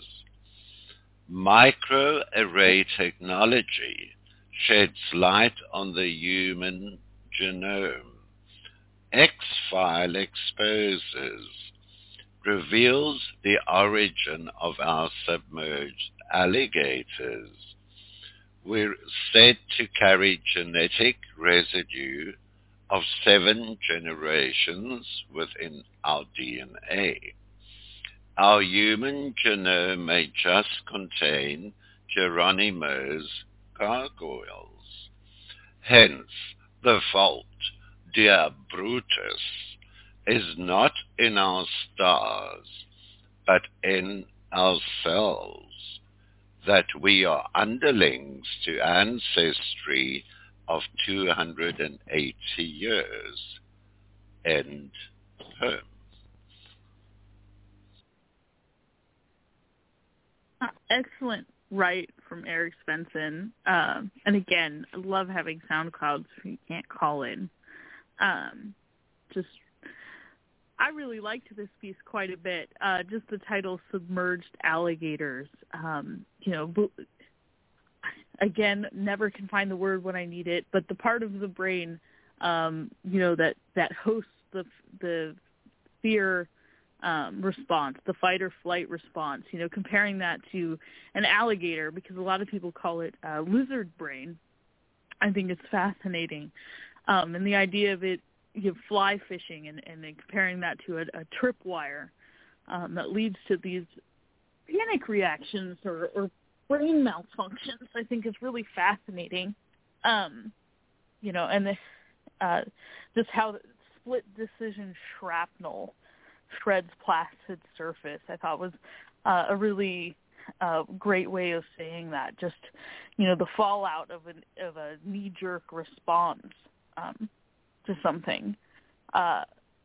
Microarray technology sheds light on the human genome. X-File exposes, reveals the origin of our submerged alligators. We're said to carry genetic residue of seven generations within our D N A. Our human genome may just contain Geronimo's gargoyles. Hence, the fault, dear Brutus, is not in our stars, but in ourselves, that we are underlings to ancestry of two hundred eighty years. End poem. Excellent write from Erik Svensson. Um, and again, I love having SoundClouds who you can't call in. Um, just, I really liked this piece quite a bit. Uh, just the title, Submerged Alligators. Um, you know, again, never can find the word when I need it, but the part of the brain, um, you know, that, that hosts the the fear um, response, the fight or flight response, you know, comparing that to an alligator, because a lot of people call it uh, lizard brain, I think it's fascinating. Um, and the idea of it, you know, fly fishing and, and then comparing that to a, a tripwire um, that leads to these panic reactions or, or brain malfunctions, I think is really fascinating. Um, you know, and the, uh, just how the split decision shrapnel shreds placid surface, I thought was uh, a really uh, great way of saying that. Just, you know, the fallout of an of a knee-jerk response um, to something. Uh,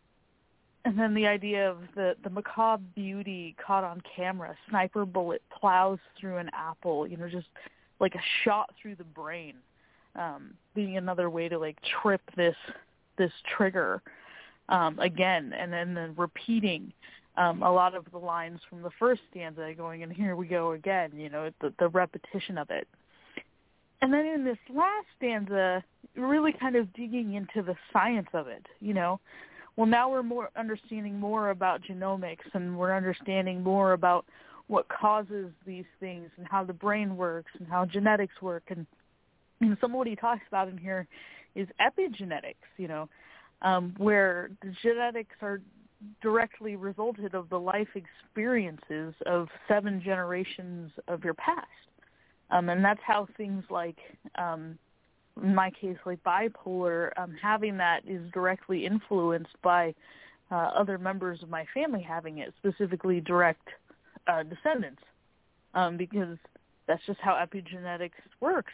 and then the idea of the, the macabre beauty caught on camera. Sniper bullet plows through an apple, you know, just like a shot through the brain, um, being another way to, like, trip this this trigger um, again, and then, then repeating um, a lot of the lines from the first stanza, going, and here we go again, you know, the, the repetition of it. And then in this last stanza, really kind of digging into the science of it, you know. Well, now we're more understanding more about genomics, and we're understanding more about what causes these things and how the brain works and how genetics work. And, you know, some of what he talks about in here is epigenetics, you know, um, where the genetics are directly resulted of the life experiences of seven generations of your past. Um, and that's how things like, um, in my case, like bipolar, um, having that is directly influenced by uh, other members of my family having it, specifically direct uh, descendants, um, because that's just how epigenetics works.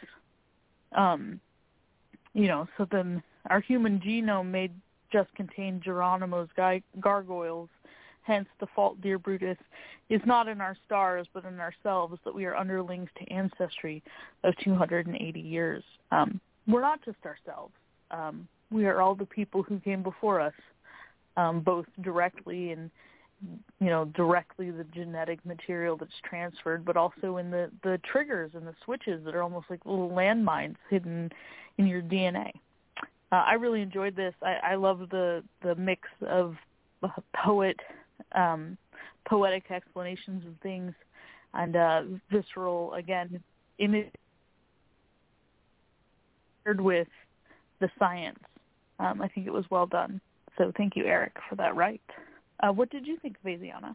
Um, you know, so then our human genome may just contain Geronimo's gar- gargoyles. Hence, the fault, dear Brutus, is not in our stars, but in ourselves, that we are underlings to ancestry of two hundred eighty years. Um, we're not just ourselves. Um, we are all the people who came before us, um, both directly and, you know, directly the genetic material that's transferred, but also in the, the triggers and the switches that are almost like little landmines hidden in your D N A. Uh, I really enjoyed this. I, I love the, the mix of uh, poet, um, poetic explanations of things and uh, visceral, again, image with the science. Um, I think it was well done. So thank you, Eric, for that right. Uh, what did you think of Asiana?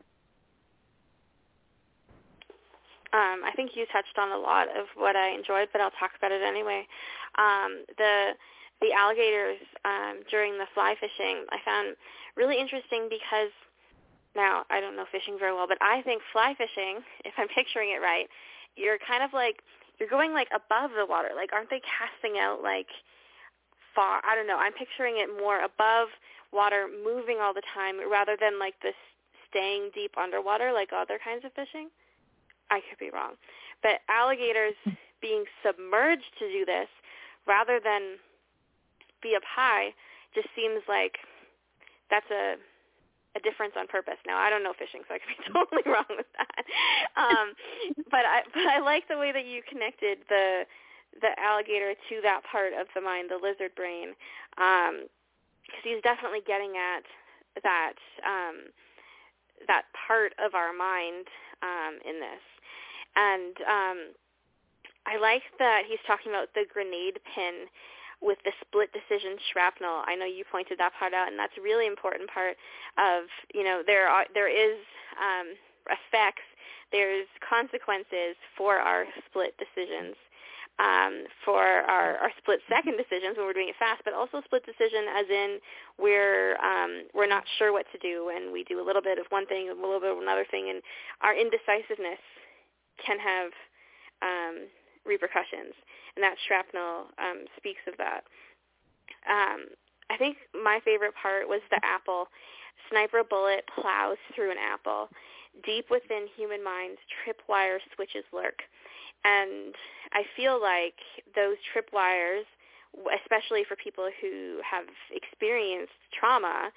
Um, I think you touched on a lot of what I enjoyed, but I'll talk about it anyway. Um, the the alligators um, during the fly fishing I found really interesting because, now I don't know fishing very well, but I think fly fishing, if I'm picturing it right, you're kind of like, you're going like above the water. Like, aren't they casting out like far? I don't know. I'm picturing it more above water, moving all the time, rather than like this staying deep underwater like other kinds of fishing. I could be wrong. But alligators being submerged to do this rather than be up high just seems like that's a a difference on purpose. Now, I don't know fishing, so I could be totally wrong with that. Um, but I but I like the way that you connected the the alligator to that part of the mind, the lizard brain, because um, he's definitely getting at that um, that part of our mind um, in this. And um, I like that he's talking about the grenade pin with the split decision shrapnel. I know you pointed that part out, and that's a really important part of, you know, there are there is um, effects, there's consequences for our split decisions, um, for our, our split second decisions when we're doing it fast, but also split decision as in we're um, we're not sure what to do, and we do a little bit of one thing, a little bit of another thing, and our indecisiveness can have um, repercussions, and that shrapnel um, speaks of that. Um, I think my favorite part was the apple. Sniper bullet plows through an apple. Deep within human minds, tripwire switches lurk. And I feel like those tripwires, especially for people who have experienced trauma,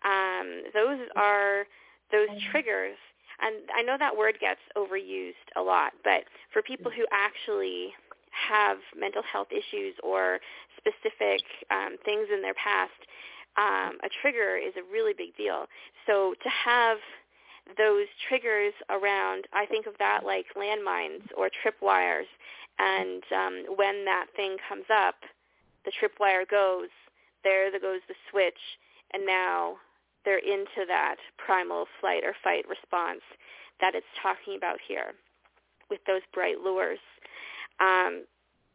Um, those are those triggers. And I know that word gets overused a lot, but for people who actually have mental health issues or specific um, things in their past, um, a trigger is a really big deal. So to have those triggers around, I think of that like landmines or tripwires, and um, when that thing comes up, the tripwire goes, there goes the switch, and now they're into that primal flight or fight response that it's talking about here with those bright lures. Um,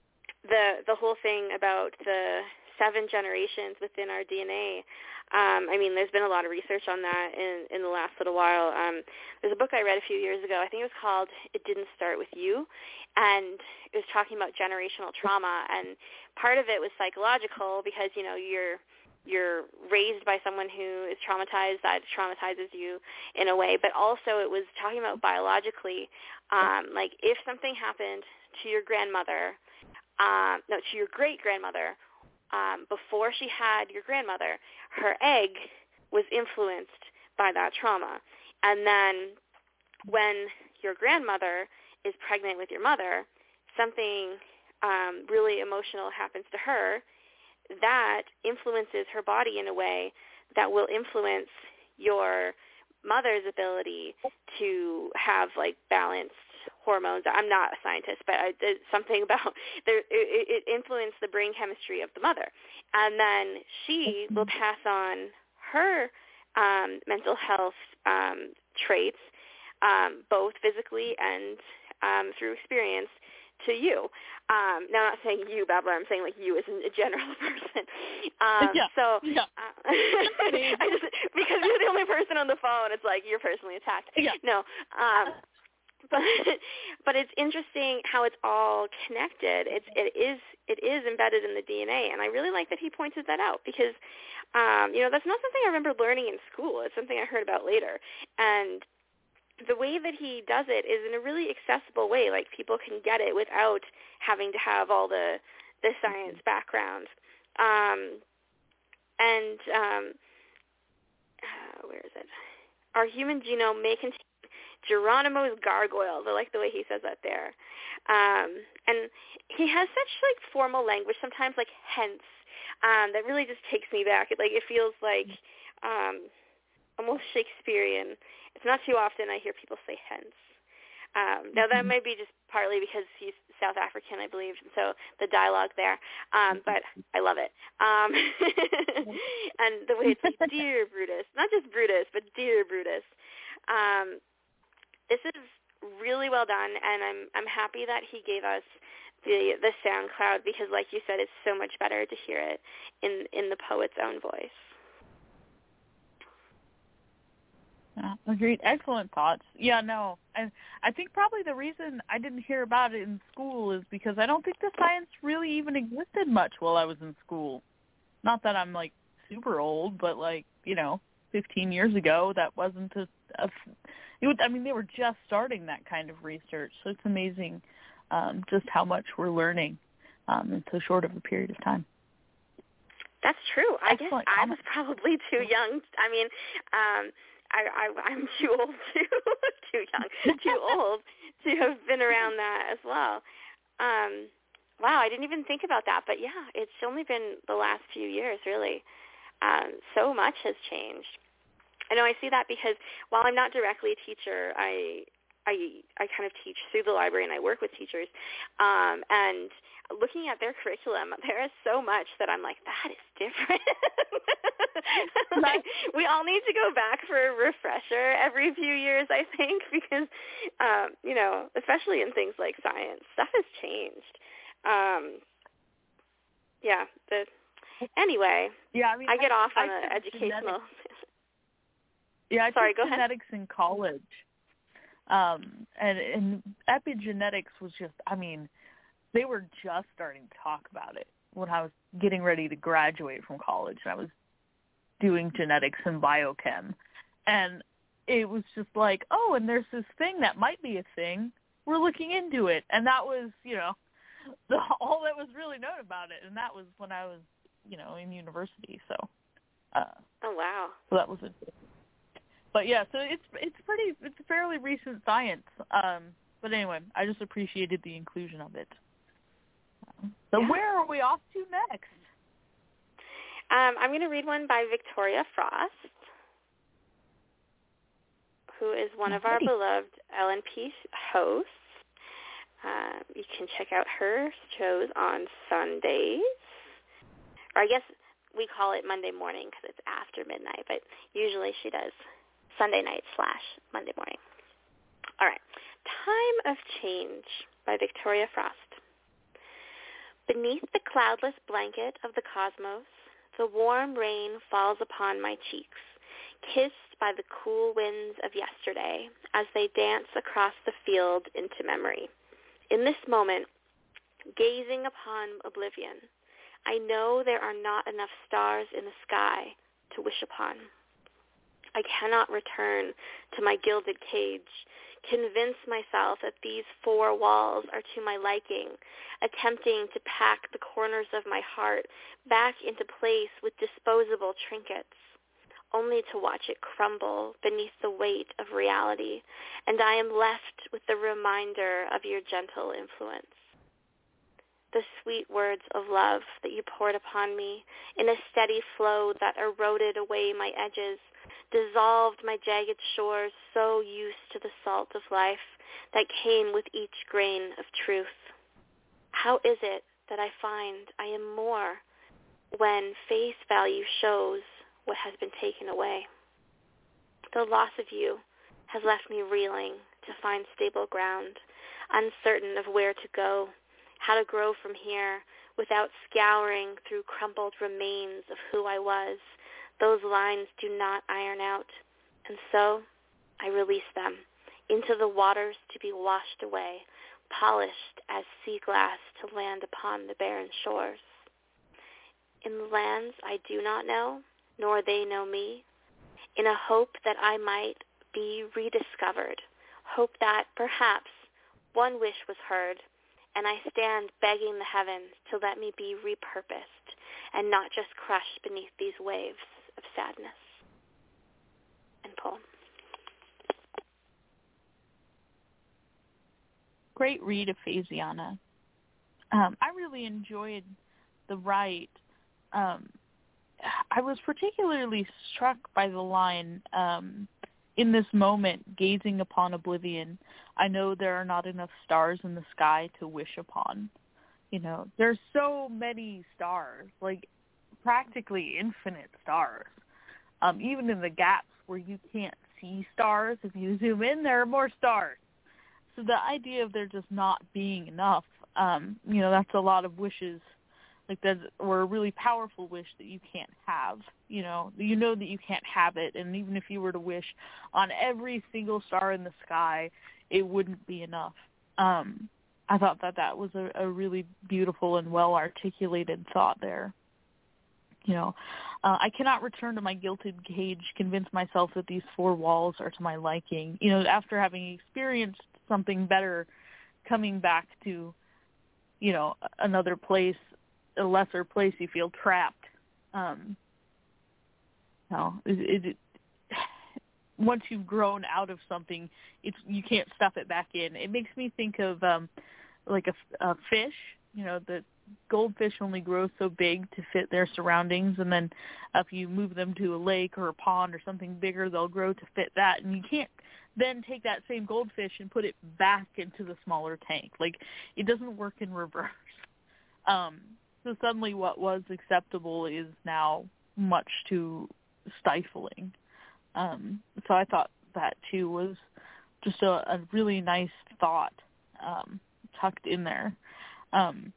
the the whole thing about the seven generations within our D N A, um, I mean, there's been a lot of research on that in, in the last little while. Um, there's a book I read a few years ago. I think it was called It Didn't Start With You, and it was talking about generational trauma, and part of it was psychological because, you know, you're you're raised by someone who is traumatized, that traumatizes you in a way, but also it was talking about biologically, um, like if something happened to your grandmother, um, no, to your great-grandmother, um, before she had your grandmother, her egg was influenced by that trauma. And then when your grandmother is pregnant with your mother, something um, really emotional happens to her, that influences her body in a way that will influence your mother's ability to have like balanced hormones. I'm not a scientist, but I, there's something about there. It, it influenced the brain chemistry of the mother, and then she will pass on her um, mental health um, traits, um, both physically and um, through experience, to you. Um, now, I'm not saying you, Babylon. I'm saying like you as a general person. Um, yeah. So, yeah. Uh, I just, because you're the only person on the phone, it's like you're personally attacked. Yeah. No. Um, but but it's interesting how it's all connected. It's it is it is embedded in the D N A, and I really like that he pointed that out because, um, you know, that's not something I remember learning in school. It's something I heard about later, and the way that he does it is in a really accessible way. Like people can get it without having to have all the the science background. Um, and um, uh, where is it? Our human genome may contain Geronimo's gargoyles. I like the way he says that there. Um, and he has such like formal language sometimes, like hence, um, that really just takes me back. It like it feels like um, almost Shakespearean. It's not too often I hear people say hence. Um, now that may be just partly because he's South African, I believe, and so the dialogue there. Um, but I love it. Um, and the way it's like, dear Brutus, not just Brutus, but dear Brutus. Um, this is really well done, and I'm I'm happy that he gave us the the SoundCloud because, like you said, it's so much better to hear it in in the poet's own voice. Yeah, agreed. Excellent thoughts. Yeah, no, I I think probably the reason I didn't hear about it in school is because I don't think the science really even existed much while I was in school. Not that I'm like super old, but like, you know, fifteen years ago, that wasn't a, a it would, I mean, they were just starting that kind of research, so it's amazing um, just how much we're learning um, in so short of a period of time. That's true. I Excellent guess I comment. was probably too young. I mean, um, I, I, I'm too old to too young, too old to have been around that as well. Um, wow, I didn't even think about that, but yeah, it's only been the last few years, really. Um, so much has changed. I know I see that because while I'm not directly a teacher, I I I kind of teach through the library and I work with teachers. Um, and looking at their curriculum, there is so much that I'm like, that is different. Like, we all need to go back for a refresher every few years, I think, because, um, you know, especially in things like science, stuff has changed. Um, yeah. The, anyway, yeah, I, mean, I get I, off on I an educational. Genetics. Yeah, I Sorry, took go ahead. genetics in college. Um, and, and epigenetics was just, I mean, they were just starting to talk about it when I was getting ready to graduate from college. I was doing genetics and biochem. And it was just like, oh, and there's this thing that might be a thing. We're looking into it. And that was, you know, the, all that was really known about it. And that was when I was, you know, in university. So Uh, oh wow! So that was it. But yeah, so it's it's pretty it's fairly recent science. Um, but anyway, I just appreciated the inclusion of it. So yeah. where are we off to next? Um, I'm going to read one by Victoria Frost, who is one of our beloved L N P hosts. Um, you can check out her shows on Sundays, or I guess we call it Monday morning because it's after midnight, but usually she does Sunday night slash Monday morning. All right. Time of Change by Victoria Frost. Beneath the cloudless blanket of the cosmos, the warm rain falls upon my cheeks, kissed by the cool winds of yesterday as they dance across the field into memory. In this moment, gazing upon oblivion, I know there are not enough stars in the sky to wish upon. I cannot return to my gilded cage, convince myself that these four walls are to my liking, attempting to pack the corners of my heart back into place with disposable trinkets, only to watch it crumble beneath the weight of reality, and I am left with the reminder of your gentle influence. The sweet words of love that you poured upon me in a steady flow that eroded away my edges, dissolved my jagged shores so used to the salt of life that came with each grain of truth. How is it that I find I am more when face value shows what has been taken away? The loss of you has left me reeling to find stable ground, uncertain of where to go, how to grow from here without scouring through crumpled remains of who I was. Those lines do not iron out, and so I release them into the waters to be washed away, polished as sea glass to land upon the barren shores. In lands I do not know, nor they know me, in a hope that I might be rediscovered, hope that perhaps one wish was heard, and I stand begging the heavens to let me be repurposed and not just crushed beneath these waves of sadness. And poem. Great read of Phasiana. Um, I really enjoyed the write. Um, I was particularly struck by the line, um, in this moment, gazing upon oblivion, I know there are not enough stars in the sky to wish upon. You know, there's so many stars, like practically infinite stars. Um, even in the gaps where you can't see stars, if you zoom in, there are more stars. So the idea of there just not being enough, um, you know, that's a lot of wishes, like that, or a really powerful wish that you can't have. You know, you know that you can't have it, and even if you were to wish on every single star in the sky, it wouldn't be enough. Um, I thought that that was a, a really beautiful and well-articulated thought there. You know, uh, I cannot return to my gilded cage, convince myself that these four walls are to my liking. You know, after having experienced something better, coming back to, you know, another place, a lesser place, you feel trapped. Um, no, it, it, once you've grown out of something, it's you can't stuff it back in. It makes me think of um, like a, a fish. You know, the goldfish only grow so big to fit their surroundings, and then if you move them to a lake or a pond or something bigger, they'll grow to fit that. And you can't then take that same goldfish and put it back into the smaller tank. Like, it doesn't work in reverse. Um, so suddenly what was acceptable is now much too stifling. Um, so I thought that, too, was just a, a really nice thought um, tucked in there. Um,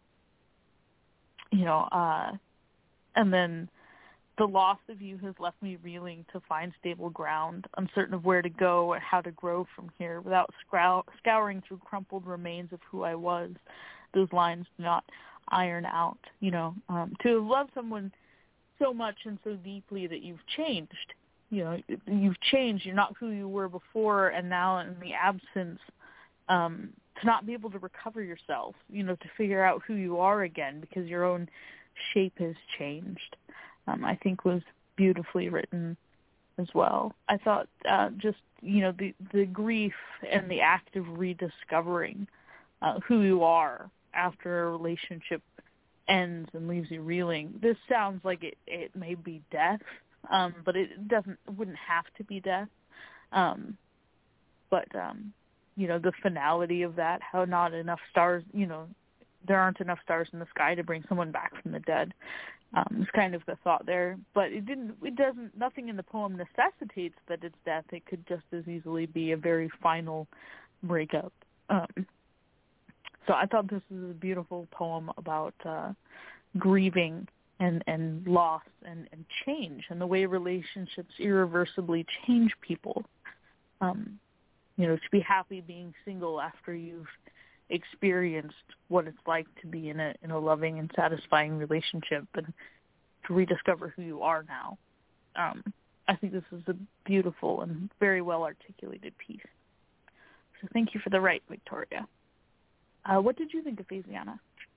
you know, uh, and then the loss of you has left me reeling to find stable ground, uncertain of where to go and how to grow from here without scrou- scouring through crumpled remains of who I was. Those lines do not iron out, you know, um, to love someone so much and so deeply that you've changed. You know, you've changed. You're not who you were before, and now in the absence, um, to not be able to recover yourself, you know, to figure out who you are again because your own shape has changed, um, I think was beautifully written as well. I thought uh, just, you know, the, the grief and the act of rediscovering uh, who you are after a relationship ends and leaves you reeling. This sounds like it, it may be death, um, but it doesn't, it wouldn't have to be death. Um, but, um, you know, the finality of that, how not enough stars, you know, there aren't enough stars in the sky to bring someone back from the dead. Um, it's kind of the thought there, but it didn't, it doesn't, nothing in the poem necessitates that it's death. It could just as easily be a very final breakup. Um, so I thought this was a beautiful poem about uh, grieving and, and loss and, and change and the way relationships irreversibly change people. Um, you know, to be happy being single after you've experienced what it's like to be in a in a loving and satisfying relationship and to rediscover who you are now. Um, I think this is a beautiful and very well articulated piece. So thank you for the right, Victoria. Uh, what did you think of Phasiana?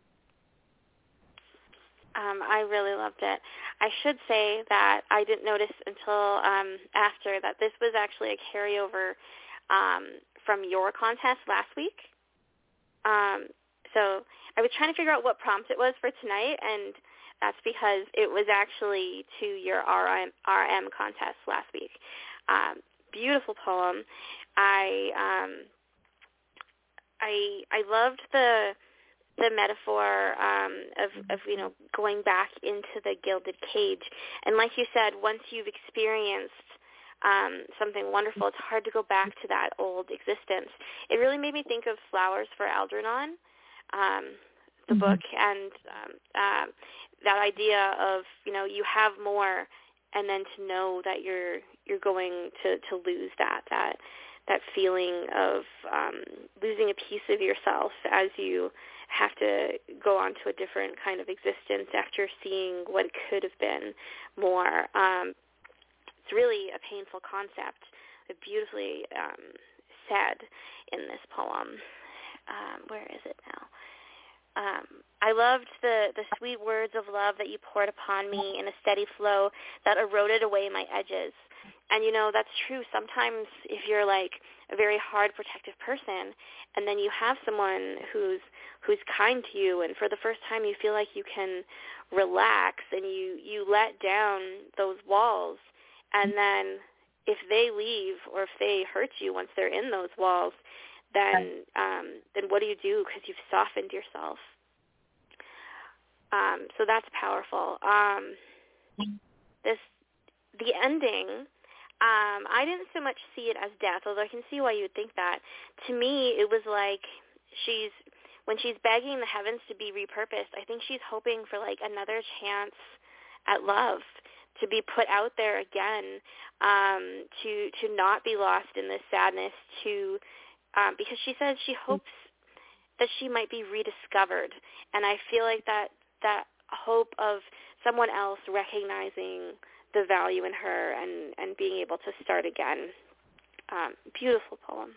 Um, I really loved it. I should say that I didn't notice until um, after that this was actually a carryover um, from your contest last week. Um, so I was trying to figure out what prompt it was for tonight, and that's because it was actually to your R M, R M contest last week. Um, beautiful poem. I um, I I loved the the metaphor um, of, of, you know, going back into the gilded cage. And like you said, once you've experienced um, something wonderful, it's hard to go back to that old existence. It really made me think of Flowers for Algernon, um, the mm-hmm. book, and um, uh, that idea of, you know, you have more, and then to know that you're you're going to, to lose that, that that feeling of um, losing a piece of yourself as you have to go on to a different kind of existence after seeing what could have been more. Um, it's really a painful concept, but beautifully um, said in this poem. Um, where is it now? Um, I loved the, the sweet words of love that you poured upon me in a steady flow that eroded away my edges. And, you know, that's true. Sometimes if you're like a very hard, protective person, and then you have someone who's who's kind to you, and for the first time you feel like you can relax and you, you let down those walls, and then if they leave or if they hurt you once they're in those walls, then um, then what do you do because you've softened yourself? Um, so that's powerful. Um, this the ending. Um, I didn't so much see it as death, although I can see why you would think that. To me, it was like she's, when she's begging the heavens to be repurposed, I think she's hoping for like another chance at love, to be put out there again, um, to to not be lost in this sadness, to um, because she says she hopes that she might be rediscovered, and I feel like that that hope of someone else recognizing the value in her and, and being able to start again. Um, beautiful poem.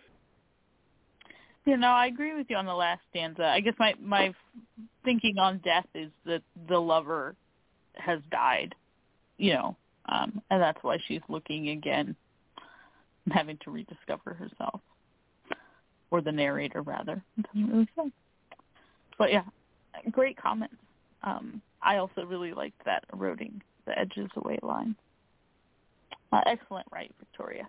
You know, I agree with you on the last stanza. I guess my, my thinking on death is that the lover has died, you know, um, and that's why she's looking again and having to rediscover herself. Or the narrator, rather. It doesn't really say. But, yeah, great comments. Um, I also really liked that eroding the edges away line. Uh, excellent, right, Victoria?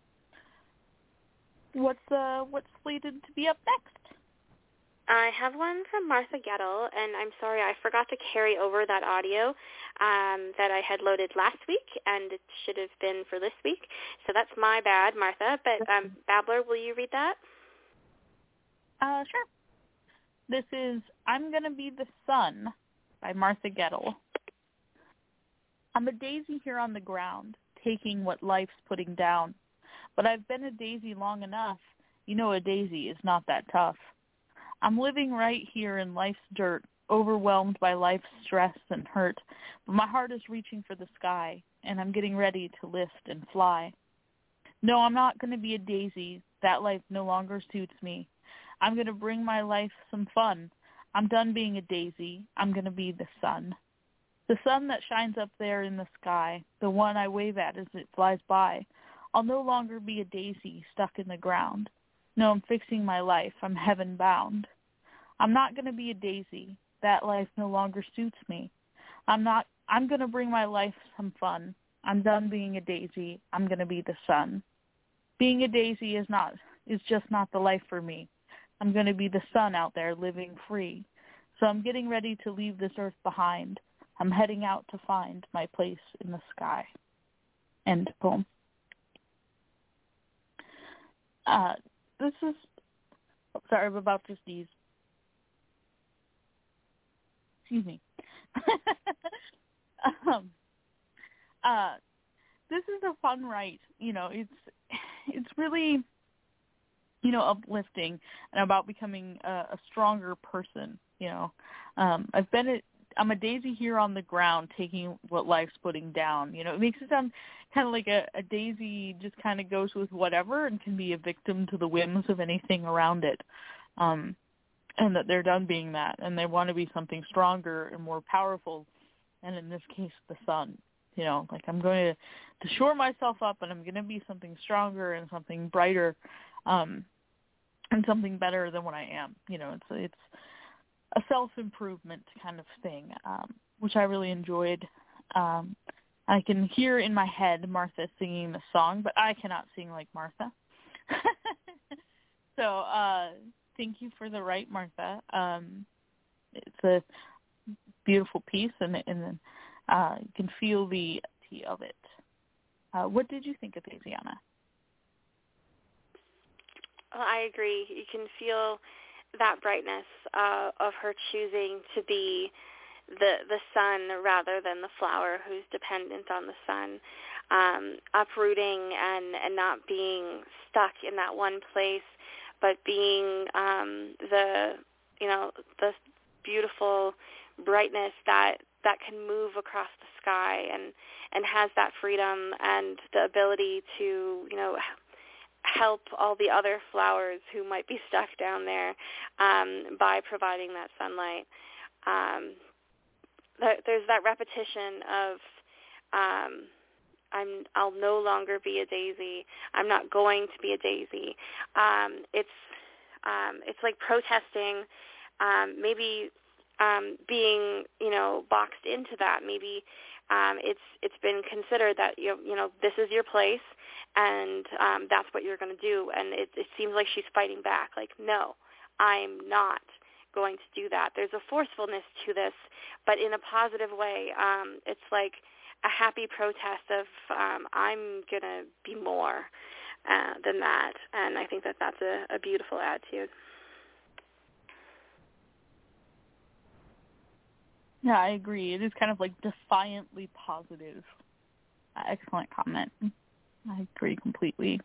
What's uh, what's slated to be up next? I have one from Martha Gettle, and I'm sorry, I forgot to carry over that audio um, that I had loaded last week, and it should have been for this week. So that's my bad, Martha. But um, Babbler, will you read that? Uh, sure. This is I'm Gonna Be the Sun by Martha Gettle. I'm a daisy here on the ground, taking what life's putting down. But I've been a daisy long enough. You know a daisy is not that tough. I'm living right here in life's dirt, overwhelmed by life's stress and hurt. But my heart is reaching for the sky, and I'm getting ready to lift and fly. No, I'm not going to be a daisy. That life no longer suits me. I'm going to bring my life some fun. I'm done being a daisy. I'm going to be the sun. The sun that shines up there in the sky, the one I wave at as it flies by, I'll no longer be a daisy stuck in the ground. No, I'm fixing my life. I'm heaven bound. I'm not going to be a daisy. That life no longer suits me. I'm not, I'm going to bring my life some fun. I'm done being a daisy. I'm going to be the sun. Being a daisy is not, is just not the life for me. I'm going to be the sun out there living free. So I'm getting ready to leave this earth behind. I'm heading out to find my place in the sky. End poem. Uh, this is, oh, sorry, I'm about to sneeze. Excuse me. um, uh, this is a fun write. You know, it's it's really, you know, uplifting and about becoming a, a stronger person. You know, um, I've been a, I'm a daisy here on the ground, taking what life's putting down. You know, it makes it sound kind of like a, a daisy just kind of goes with whatever and can be a victim to the whims of anything around it. Um, and that they're done being that, and they want to be something stronger and more powerful, and in this case, the sun. You know, like I'm going to, to shore myself up, and I'm going to be something stronger and something brighter, um, and something better than what I am. You know, it's it's a self-improvement kind of thing, um, which I really enjoyed. Um, I can hear in my head Martha singing the song, but I cannot sing like Martha. so, uh, thank you for the right, Martha. Um, it's a beautiful piece, and, and uh, you can feel the tea of it. Uh, what did you think of Daisiana? Well, I agree. You can feel that brightness uh, of her choosing to be the the sun rather than the flower who's dependent on the sun, um, uprooting and, and not being stuck in that one place, but being um, the, you know, the beautiful brightness that, that can move across the sky and, and has that freedom and the ability to, you know, help all the other flowers who might be stuck down there um, by providing that sunlight. Um, there's that repetition of um, I'm, I'll no longer be a daisy. I'm not going to be a daisy. Um, it's um, it's like protesting, um, maybe um, being, you know, boxed into that. Maybe um, it's it's been considered that, you know, you know this is your place, and um, that's what you're going to do. And it, it seems like she's fighting back, like, no, I'm not going to do that. There's a forcefulness to this, but in a positive way. Um, it's like a happy protest of um, I'm going to be more uh, than that, and I think that that's a, a beautiful attitude. Yeah, I agree. It is kind of like defiantly positive. Uh, excellent comment. I agree completely.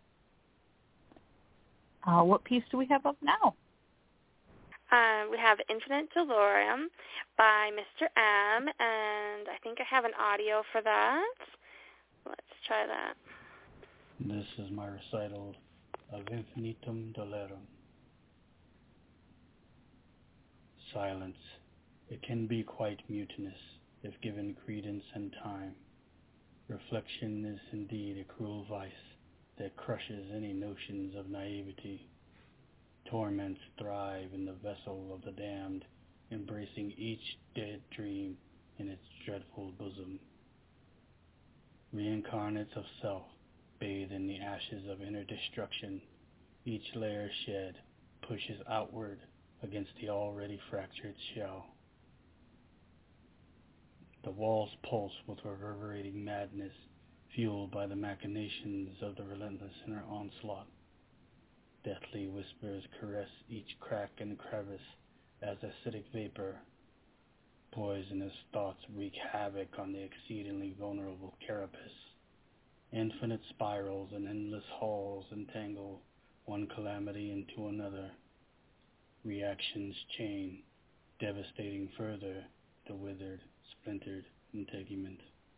Uh, what piece do we have up now? Uh, we have Infinite Delirium by Mister M, and I think I have an audio for that. Let's try that. This is my recital of Infinitum Delirium. Silence. It can be quite mutinous if given credence and time. Reflection is indeed a cruel vice that crushes any notions of naivety. Torments thrive in the vessel of the damned, embracing each dead dream in its dreadful bosom. Reincarnates of self bathe in the ashes of inner destruction. Each layer shed pushes outward against the already fractured shell. The walls pulse with reverberating madness, fueled by the machinations of the relentless inner onslaught. Deathly whispers caress each crack and crevice as acidic vapor. Poisonous thoughts wreak havoc on the exceedingly vulnerable carapace. Infinite spirals and endless halls entangle one calamity into another. Reactions chain, devastating further the withered, splintered integument.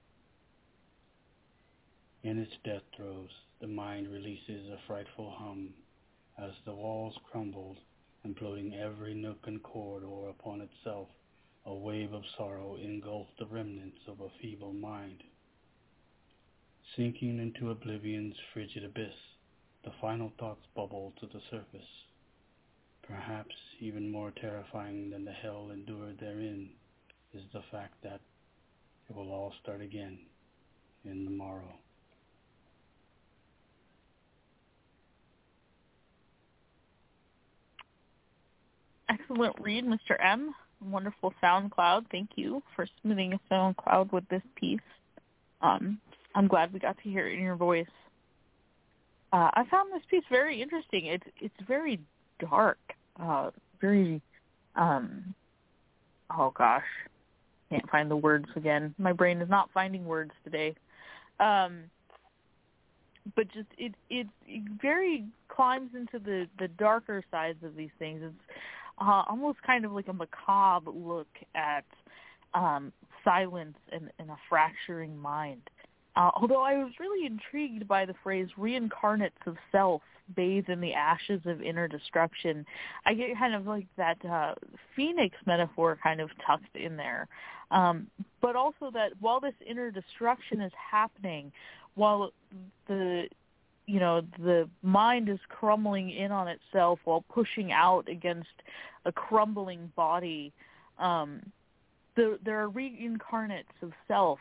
In its death throes, the mind releases a frightful hum as the walls crumbled, imploding every nook and corridor upon itself A wave of sorrow engulfed the remnants of a feeble mind. Sinking into oblivion's frigid abyss, the final thoughts bubble to the surface. Perhaps even more terrifying than the hell endured therein is the fact that it will all start again in the morrow. Excellent read, Mister M. Wonderful SoundCloud. Thank you for submitting a SoundCloud with this piece. Um, I'm glad we got to hear it in your voice. Uh, I found this piece very interesting. It's it's very dark, uh, very, um, oh gosh, can't find the words again. My brain is not finding words today. Um, but just it, it it very climbs into the, the darker sides of these things. It's uh, almost kind of like a macabre look at um, silence and, and a fracturing mind. Uh, although I was really intrigued by the phrase reincarnates of self bathed in the ashes of inner destruction. I get kind of like that uh, phoenix metaphor kind of tucked in there. Um, but also that while this inner destruction is happening, while the you know, the mind is crumbling in on itself while pushing out against a crumbling body, um, the, there are reincarnates of self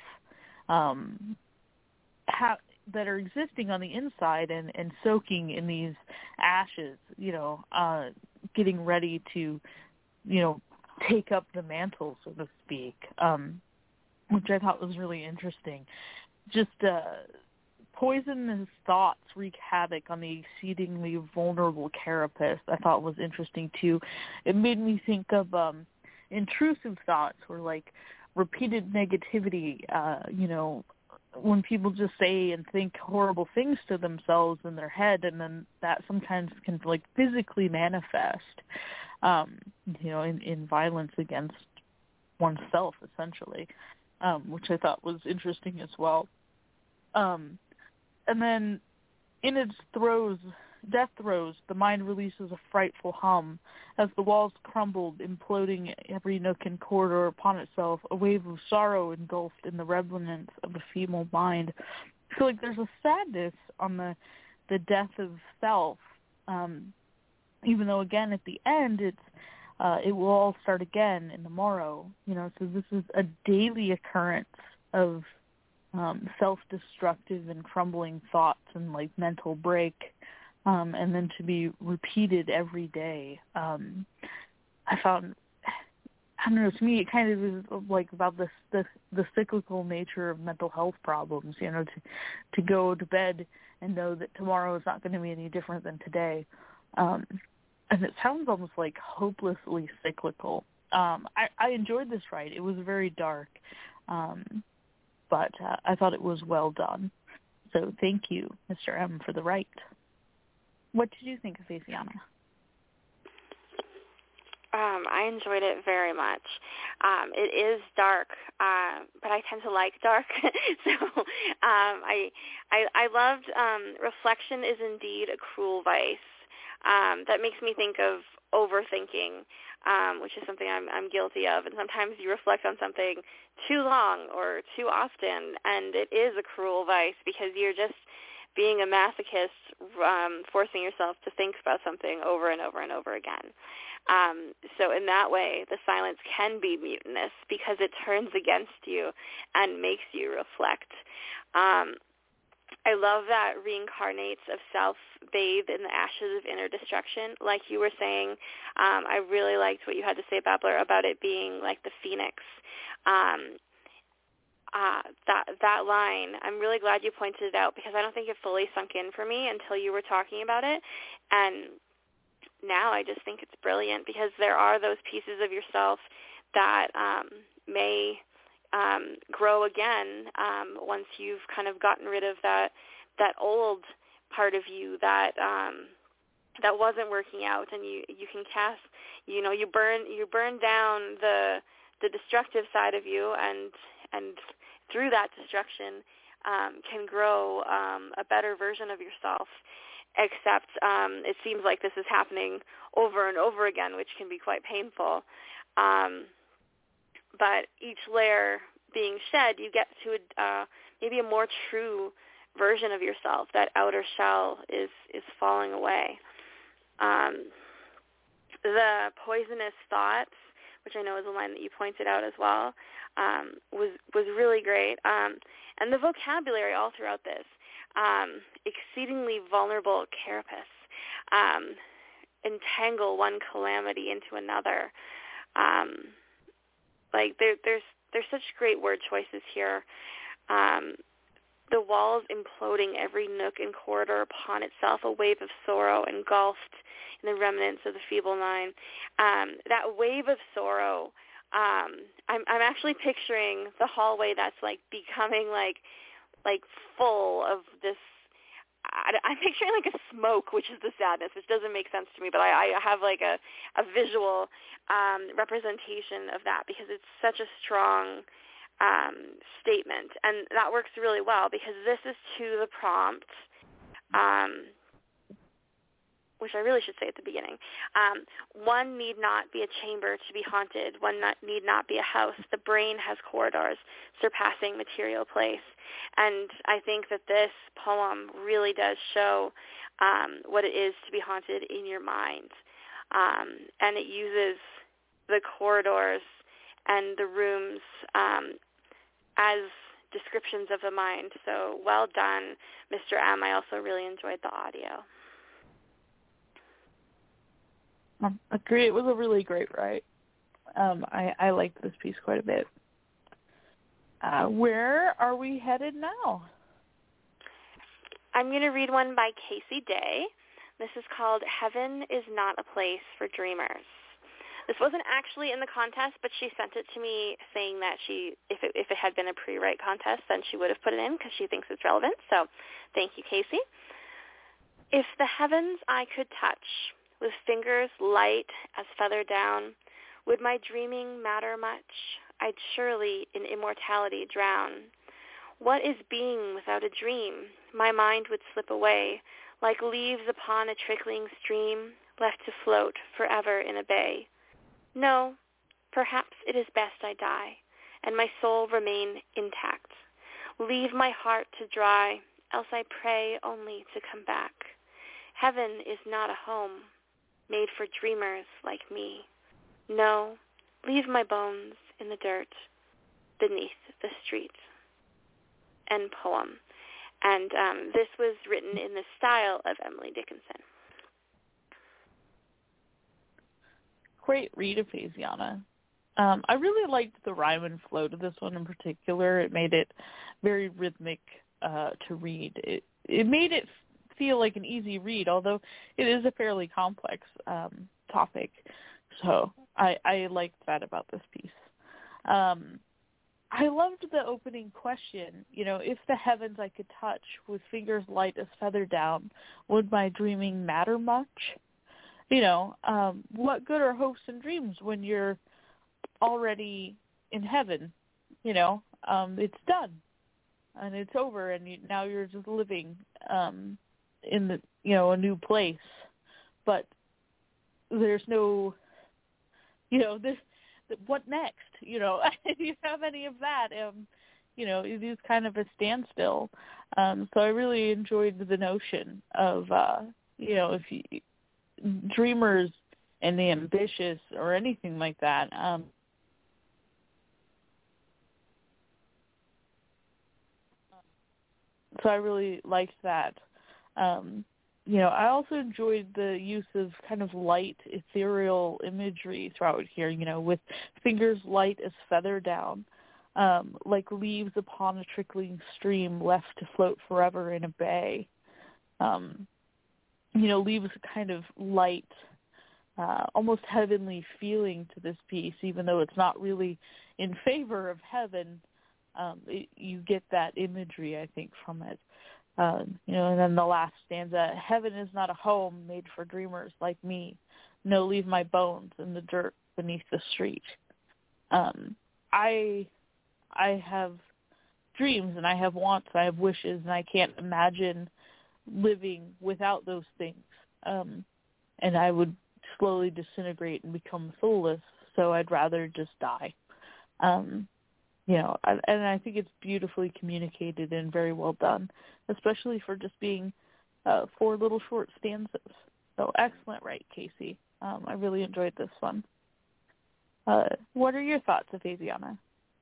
um, ha- that are existing on the inside and, and soaking in these ashes, you know, uh, getting ready to, you know, take up the mantle, so to speak, um, which I thought was really interesting. Just uh, poisonous thoughts wreak havoc on the exceedingly vulnerable carapace. I thought was interesting, too. It made me think of um, intrusive thoughts or, like, repeated negativity, uh, you know, when people just say and think horrible things to themselves in their head, and then that sometimes can, like, physically manifest, um, you know, in, in violence against oneself, essentially, um, which I thought was interesting as well. Um, and then in its throes, death throes, the mind releases a frightful hum. As the walls crumbled, imploding every nook and corridor upon itself, a wave of sorrow engulfed in the remnants of a feeble mind. I feel like there's a sadness on the the death of self, um, even though, again, at the end, it's uh, it will all start again in the morrow. You know, so this is a daily occurrence of um, self-destructive and crumbling thoughts and, like, mental break. Um, and then to be repeated every day. Um, I found, I don't know, to me it kind of is like about this, the the cyclical nature of mental health problems, you know, to, to go to bed and know that tomorrow is not going to be any different than today. Um, and it sounds almost like hopelessly cyclical. Um, I, I enjoyed this write. It was very dark, um, but uh, I thought it was well done. So thank you, Mister M, for the write. What did you think of Asiana? Um, I enjoyed it very much. Um, it is dark, uh, but I tend to like dark. so um, I, I I loved um, reflection is indeed a cruel vice. Um, that makes me think of overthinking, um, which is something I'm, I'm guilty of. And sometimes you reflect on something too long or too often, and it is a cruel vice because you're just being a masochist, um, forcing yourself to think about something over and over and over again. Um, so in that way, the silence can be mutinous because it turns against you and makes you reflect. Um, I love that reincarnates of self bathe in the ashes of inner destruction. Like you were saying, um, I really liked what you had to say, Babbler, about it being like the phoenix. Um, Uh, that that line, I'm really glad you pointed it out because I don't think it fully sunk in for me until you were talking about it. And now I just think it's brilliant because there are those pieces of yourself that um, may um, grow again um, once you've kind of gotten rid of that that old part of you that um, that wasn't working out, and you you can cast, you know, you burn you burn down the the destructive side of you, and and through that destruction um, can grow um, a better version of yourself, except um, it seems like this is happening over and over again, which can be quite painful. Um, but each layer being shed, you get to a, uh, maybe a more true version of yourself. That outer shell is, is falling away. Um, the poisonous thoughts, which I know is a line that you pointed out as well, um, was was really great. Um, and the vocabulary all throughout this, um, exceedingly vulnerable carapace, um, entangle one calamity into another. Um, like there, there's there's such great word choices here. Um, the walls imploding every nook and corridor upon itself, a wave of sorrow engulfed in the remnants of the feeble nine. Um, that wave of sorrow, um, I'm, I'm actually picturing the hallway that's like becoming like like full of this. I, I'm picturing like a smoke, which is the sadness, which doesn't make sense to me, but I, I have like a, a visual um, representation of that because it's such a strong Um, statement, and that works really well because this is to the prompt, um, which I really should say at the beginning. Um, one need not be a chamber to be haunted. One not, need not be a house. The brain has corridors surpassing material place. And I think that this poem really does show um, what it is to be haunted in your mind. Um, and it uses the corridors and the rooms um, as descriptions of the mind. So well done, Mister M. I also really enjoyed the audio. Um, agree. It was a really great write. Um, I, I liked this piece quite a bit. Uh, where are we headed now? I'm going to read one by Casey Day. This is called Heaven is Not a Place for Dreamers. This wasn't actually in the contest, but she sent it to me saying that she, if it, if it had been a pre-write contest, then she would have put it in because she thinks it's relevant. So thank you, Casey. If the heavens I could touch with fingers light as feather down, would my dreaming matter much? I'd surely in immortality drown. What is being without a dream? My mind would slip away like leaves upon a trickling stream, left to float forever in a bay. No, perhaps it is best I die, and my soul remain intact. Leave my heart to dry, else I pray only to come back. Heaven is not a home made for dreamers like me. No, leave my bones in the dirt beneath the street. End poem. And um, this was written in the style of Emily Dickinson. Great read of Phasiana. Um, I really liked the rhyme and flow to this one in particular. It made it very rhythmic uh, to read. It it made it feel like an easy read, although it is a fairly complex um, topic. So I, I liked that about this piece. Um, I loved the opening question. You know, if the heavens I could touch with fingers light as feather down, would my dreaming matter much? You know, um, what good are hopes and dreams when you're already in heaven? You know, um, it's done and it's over, and you, now you're just living um, in the, you know, a new place. But there's no, you know, this. What next? You know, if you have any of that, um, you know, it is kind of a standstill. Um, so I really enjoyed the notion of, uh, you know, if you. Dreamers and the ambitious or anything like that. Um, so I really liked that. Um, you know, I also enjoyed the use of kind of light, ethereal imagery throughout here, you know, with fingers light as feather down, um, like leaves upon a trickling stream left to float forever in a bay. Um, you know, leaves a kind of light, uh, almost heavenly feeling to this piece, even though it's not really in favor of heaven. Um, it, you get that imagery, I think, from it. Um, you know, and then the last stanza, heaven is not a home made for dreamers like me. No, leave my bones in the dirt beneath the street. Um, I, I have dreams and I have wants, I have wishes, and I can't imagine living without those things, um, and I would slowly disintegrate and become soulless, so I'd rather just die. Um, you know, and, and I think it's beautifully communicated and very well done, especially for just being uh, four little short stanzas. So excellent, right, Casey? Um, I really enjoyed this one. Uh, what are your thoughts, Ephesiana?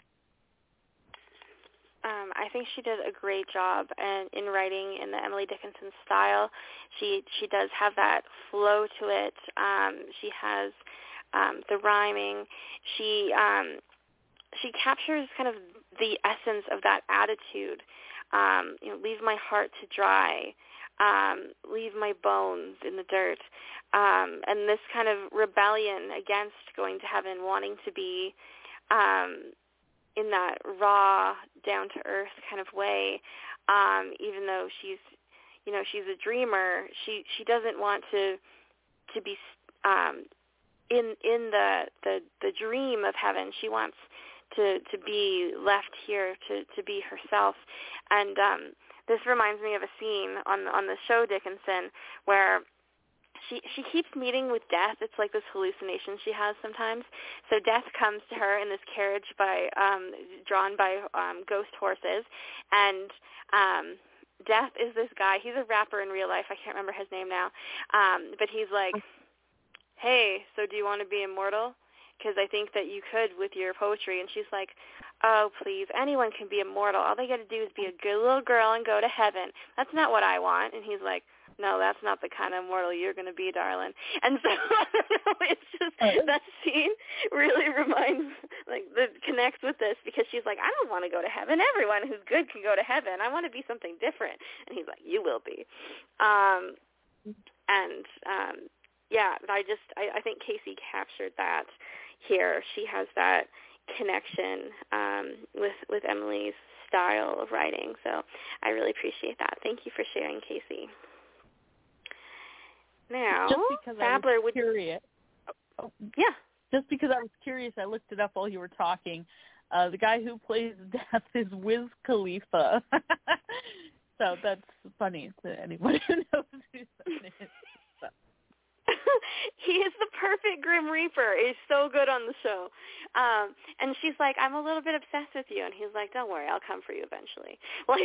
Um, I think she did a great job in, in writing in the Emily Dickinson style. She she does have that flow to it. Um, she has um, the rhyming. She um, she captures kind of the essence of that attitude. Um, you know, leave my heart to dry. Um, leave my bones in the dirt. Um, and this kind of rebellion against going to heaven, wanting to be um, in that raw, down-to-earth kind of way, um, even though she's, you know, she's a dreamer, she, she doesn't want to to be um, in in the, the the dream of heaven. She wants to, to be left here, to, to be herself. And um, this reminds me of a scene on on the show Dickinson where she she keeps meeting with death. It's like this hallucination she has sometimes. So death comes to her in this carriage by um, drawn by um, ghost horses, and um, Death is this guy. He's a rapper in real life. I can't remember his name now, um, but he's like, "Hey, so do you want to be immortal? Because I think that you could with your poetry." And she's like, "Oh, please, anyone can be immortal. All they got to do is be a good little girl and go to heaven. That's not what I want." And he's like, "No, that's not the kind of immortal you're going to be, darling." And so it's just that scene really reminds, like, that connects with this, because she's like, "I don't want to go to heaven. Everyone who's good can go to heaven. I want to be something different." And he's like, "You will be." Um, and um, yeah, I just I, I think Casey captured that here. She has that connection um, with with Emily's style of writing. So I really appreciate that. Thank you for sharing, Casey. Now, just because Fabler I was would curious. Oh, yeah. Just because I was curious, I looked it up while you were talking. Uh, the guy who plays Death is Wiz Khalifa. So that's funny to anybody who knows who that is. So. He is the perfect Grim Reaper. He's so good on the show. Um, and she's like, "I'm a little bit obsessed with you." And he's like, "Don't worry, I'll come for you eventually." Like,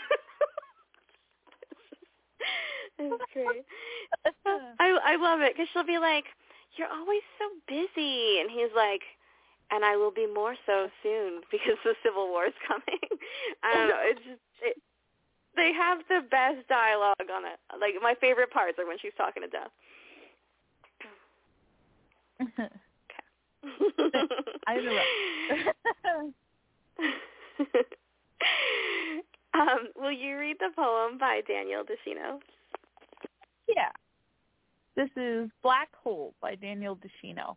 it's great. I I love it, because she'll be like, "You're always so busy," and he's like, "And I will be more so soon, because the Civil War is coming." I don't know. It's just it, they have the best dialogue on it. Like, my favorite parts are when she's talking to Death. Okay. I interrupt. um, will you read the poem by Daniel DeShino? Yeah. This is Black Hole by Daniel DeShino.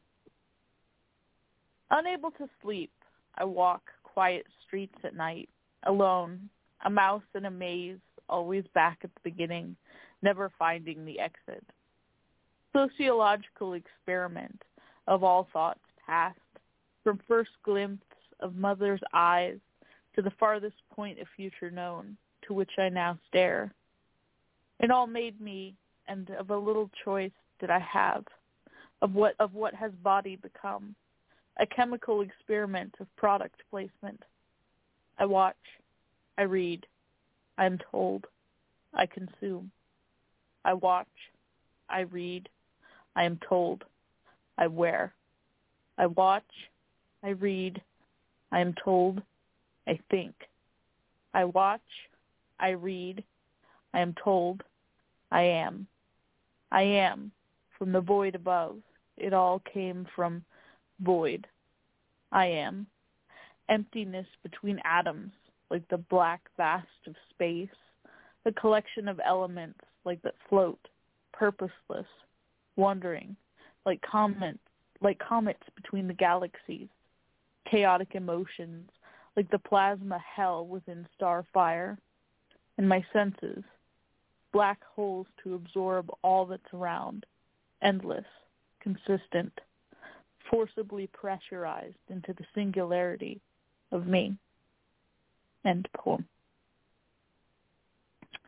Unable to sleep, I walk quiet streets at night, alone, a mouse in a maze, always back at the beginning, never finding the exit. Sociological experiment of all thoughts past, from first glimpse of mother's eyes to the farthest point of future known, to which I now stare. It all made me, and of a little choice did I have, of what of what has body become, a chemical experiment of product placement. I watch, I read, I am told, I consume. I watch, I read, I am told, I wear. I watch, I read, I am told, I think. I watch, I read, I am told, I am. I am. From the void above, it all came from void. I am. Emptiness between atoms, like the black vast of space, the collection of elements like that float, purposeless, wandering, like comets, like comets between the galaxies, chaotic emotions, like the plasma hell within starfire, and my senses, black holes to absorb all that's around, endless, consistent, forcibly pressurized into the singularity of me. End poem.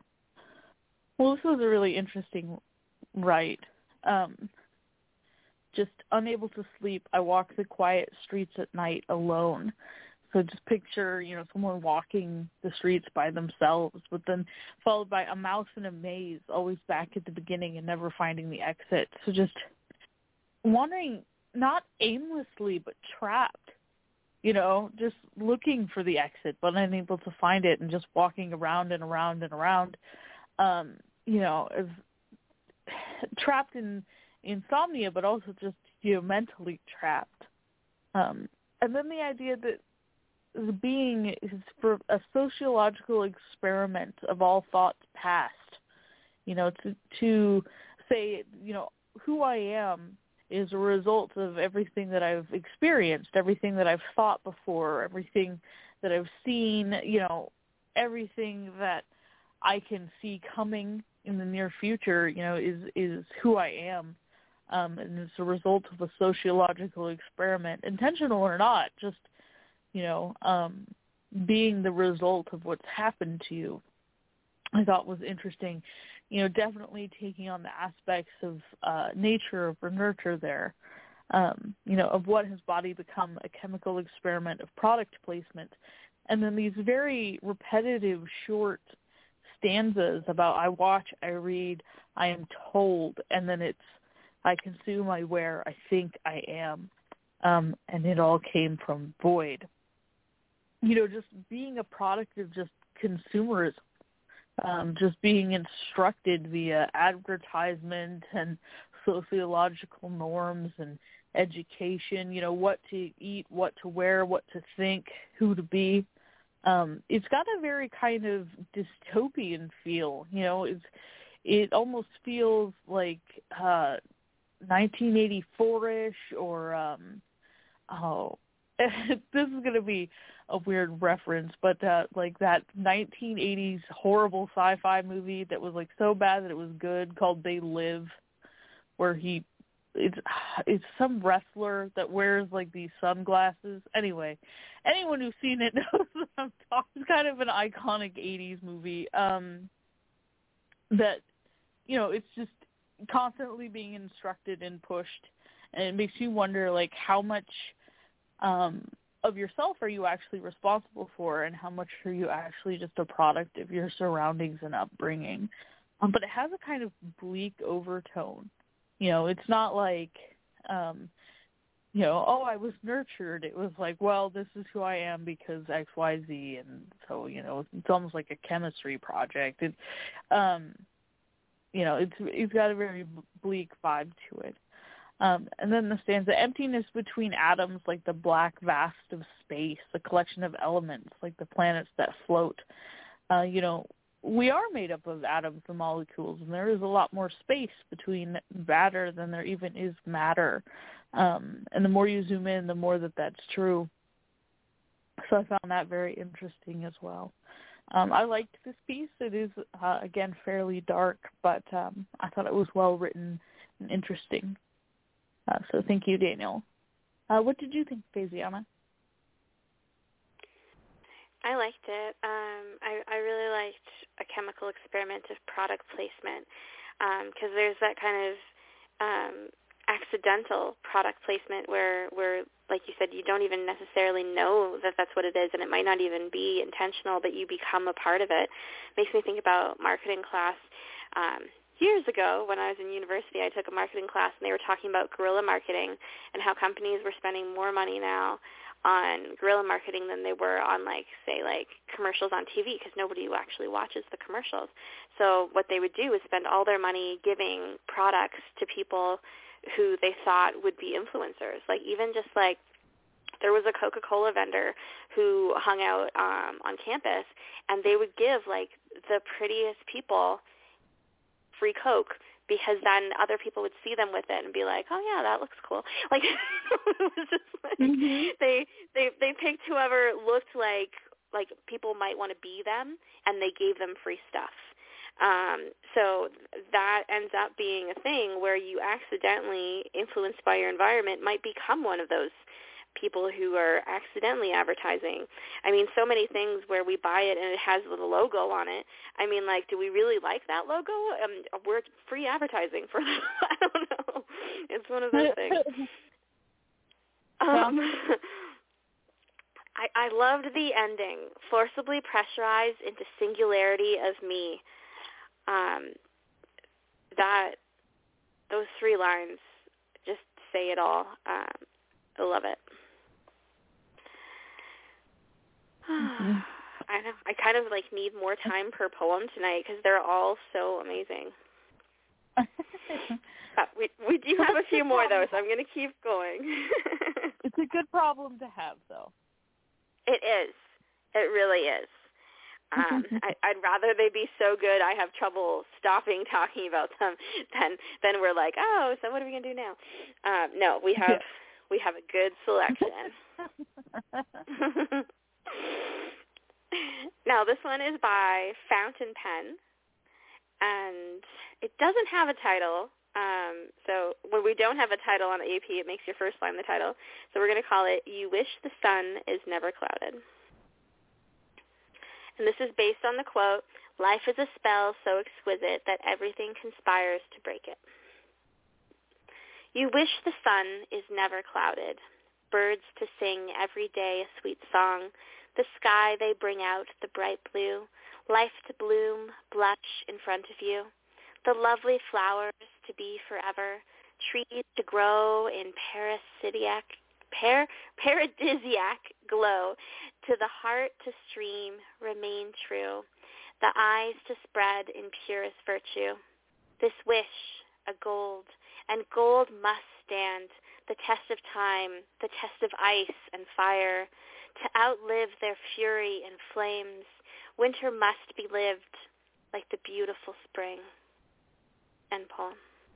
Well, this was a really interesting write. Um, just unable to sleep. I walk the quiet streets at night alone. So just picture, you know, someone walking the streets by themselves, but then followed by a mouse in a maze, always back at the beginning and never finding the exit. So just wandering, not aimlessly, but trapped, you know, just looking for the exit, but unable to find it, and just walking around and around and around, um, you know, as trapped in insomnia, but also just, you know, mentally trapped. Um, and then the idea that the being is for a sociological experiment of all thoughts past, you know, to, to say, you know, who I am is a result of everything that I've experienced, everything that I've thought before, everything that I've seen, you know, everything that I can see coming in the near future, you know, is, is who I am. Um, and it's a result of a sociological experiment, intentional or not, just, you know, um, being the result of what's happened to you, I thought was interesting. You know, definitely taking on the aspects of uh, nature over nurture there, um, you know, of what has body become a chemical experiment of product placement. And then these very repetitive short stanzas about I watch, I read, I am told, and then it's I consume, I wear, I think I am, um, and it all came from void. You know, just being a product of just consumerism, um, just being instructed via advertisement and sociological norms and education, you know, what to eat, what to wear, what to think, who to be. Um, it's got a very kind of dystopian feel, you know, it's, it almost feels like uh, nineteen eighty-four-ish or, um, oh, this is going to be a weird reference, but uh, like that nineteen eighties horrible sci-fi movie that was like so bad that it was good called They Live, where he, it's it's some wrestler that wears like these sunglasses. Anyway, anyone who's seen it knows what I'm talking. It's kind of an iconic eighties movie um, that, you know, it's just constantly being instructed and pushed, and it makes you wonder like how much um, of yourself are you actually responsible for, and how much are you actually just a product of your surroundings and upbringing. Um, but it has a kind of bleak overtone. You know, it's not like, um, you know, oh, I was nurtured. It was like, well, this is who I am because X, Y, Z, and so, you know, it's almost like a chemistry project. It, um, you know, it's it's got a very bleak vibe to it. Um, and then the stanza, emptiness between atoms like the black vast of space, a collection of elements like the planets that float. Uh, you know, we are made up of atoms and molecules, and there is a lot more space between matter than there even is matter. Um, and the more you zoom in, the more that that's true. So I found that very interesting as well. Um, I liked this piece. It is, uh, again, fairly dark, but um, I thought it was well written and interesting. Uh, so thank you, Daniel. Uh, what did you think, Faisiana? I liked it. Um, I, I really liked a chemical experiment of product placement because um, there's that kind of um, accidental product placement where, where, like you said, you don't even necessarily know that that's what it is, and it might not even be intentional, but you become a part of it. Makes me think about marketing class. Um, years ago, when I was in university, I took a marketing class, and they were talking about guerrilla marketing and how companies were spending more money now on guerrilla marketing than they were on, like, say, like commercials on T V, because nobody actually watches the commercials. So what they would do is spend all their money giving products to people who they thought would be influencers. Like, even just like there was a Coca-Cola vendor who hung out um, on campus, and they would give like the prettiest people free Coke, because then other people would see them with it and be like, oh yeah, that looks cool. Like, it was just like mm-hmm. they they they picked whoever looked like like people might want to be them, and they gave them free stuff. Um, so that ends up being a thing where you accidentally, influenced by your environment, might become one of those people who are accidentally advertising. I mean, so many things where we buy it and it has the logo on it. I mean, like, do we really like that logo? Um, we're free advertising for I don't know. It's one of those things. Um, I, I loved the ending, forcibly pressurized into singularity of me. Um, that, those three lines just say it all. Um, I love it. Mm-hmm. I know. I kind of like need more time per poem tonight because they're all so amazing. uh, we we do have a few more though, so I'm going to keep going. It's a good problem to have, though. It is. It really is. Um, I, I'd rather they be so good I have trouble stopping talking about them than than we're like, oh, so what are we going to do now? Um, no, we have yeah. we have a good selection. Now, this one is by Fountain Pen, and it doesn't have a title. Um, so when we don't have a title on the A P, it makes your first line the title. So we're going to call it You Wish the Sun is Never Clouded. And this is based on the quote, life is a spell so exquisite that everything conspires to break it. You wish the sun is never clouded, birds to sing every day a sweet song, the sky they bring out the bright blue, life to bloom, blush in front of you, the lovely flowers to be forever, trees to grow in parasitic, par, paradisiac glow, to the heart to stream, remain true, the eyes to spread in purest virtue. This wish, a gold, and gold must stand the test of time, the test of ice and fire, to outlive their fury and flames. Winter must be lived like the beautiful spring. End poem.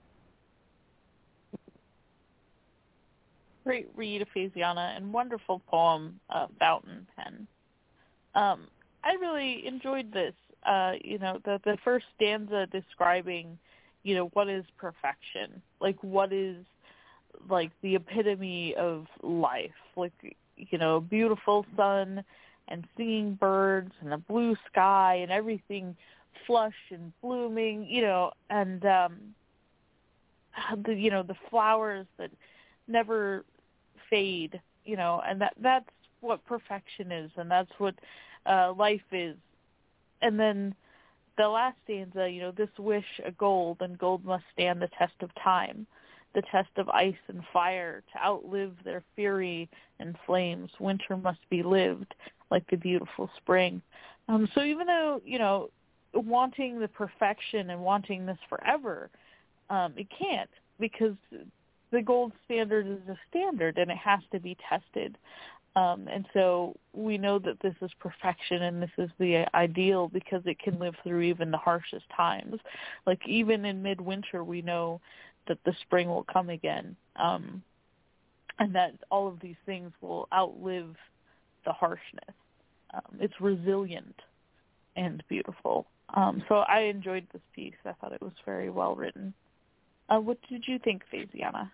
Great read, Ephesiana, and wonderful poem, uh, Fountain Pen. Um, I really enjoyed this. Uh, you know, the the first stanza describing, you know, what is perfection, like what is like the epitome of life, like, you know, a beautiful sun and singing birds and a blue sky and everything flush and blooming, you know, and um, the you know the flowers that never fade, you know, and that that's what perfection is, and that's what uh, life is. And then the last stanza, you know, this wish a gold, and gold must stand the test of time, the test of ice and fire, to outlive their fury and flames. Winter must be lived like the beautiful spring. Um, so even though, you know, wanting the perfection and wanting this forever, um, it can't, because the gold standard is a standard and it has to be tested. Um, and so we know that this is perfection and this is the ideal because it can live through even the harshest times. Like even in midwinter, we know that the spring will come again, um, and that all of these things will outlive the harshness. Um, it's resilient and beautiful. Um, so I enjoyed this piece. I thought it was very well written. Uh, what did you think, Faziana?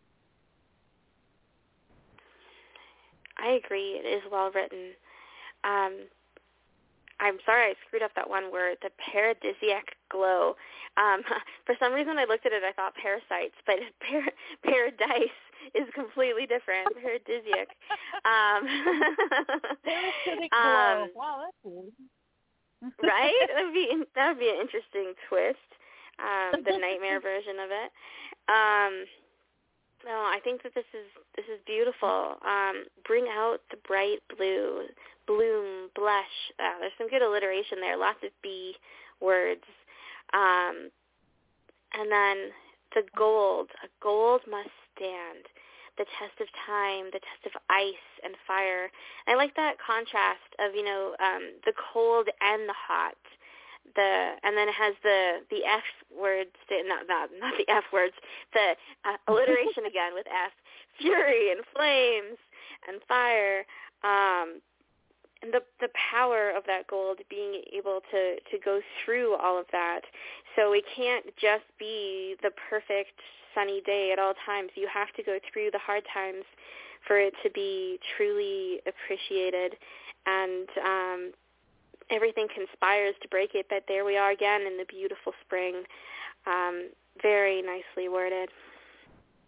I agree. It is well written. Um, I'm sorry I screwed up that one word, the paradisiac glow. Um, for some reason I looked at it, I thought parasites, but par- paradise is completely different. Paradisiac. Um, Parasitic glow. Um, wow, that's cool. Right? That would be that would be an interesting twist. Um, the nightmare version of it. Um, no, I think that this is this is beautiful. Um, bring out the bright blue, bloom, blush. Uh, there's some good alliteration there. Lots of B words. Um, and then the gold. A gold must stand the test of time, the test of ice and fire. And I like that contrast of, you know, um, the cold and the hot. The and then it has the the F words, not not not the F words, the uh, alliteration again with F, fury and flames and fire, um, and the the power of that gold being able to to go through all of that. So it can't just be the perfect sunny day at all times. You have to go through the hard times for it to be truly appreciated, and um, everything conspires to break it, but there we are again in the beautiful spring. Um, very nicely worded.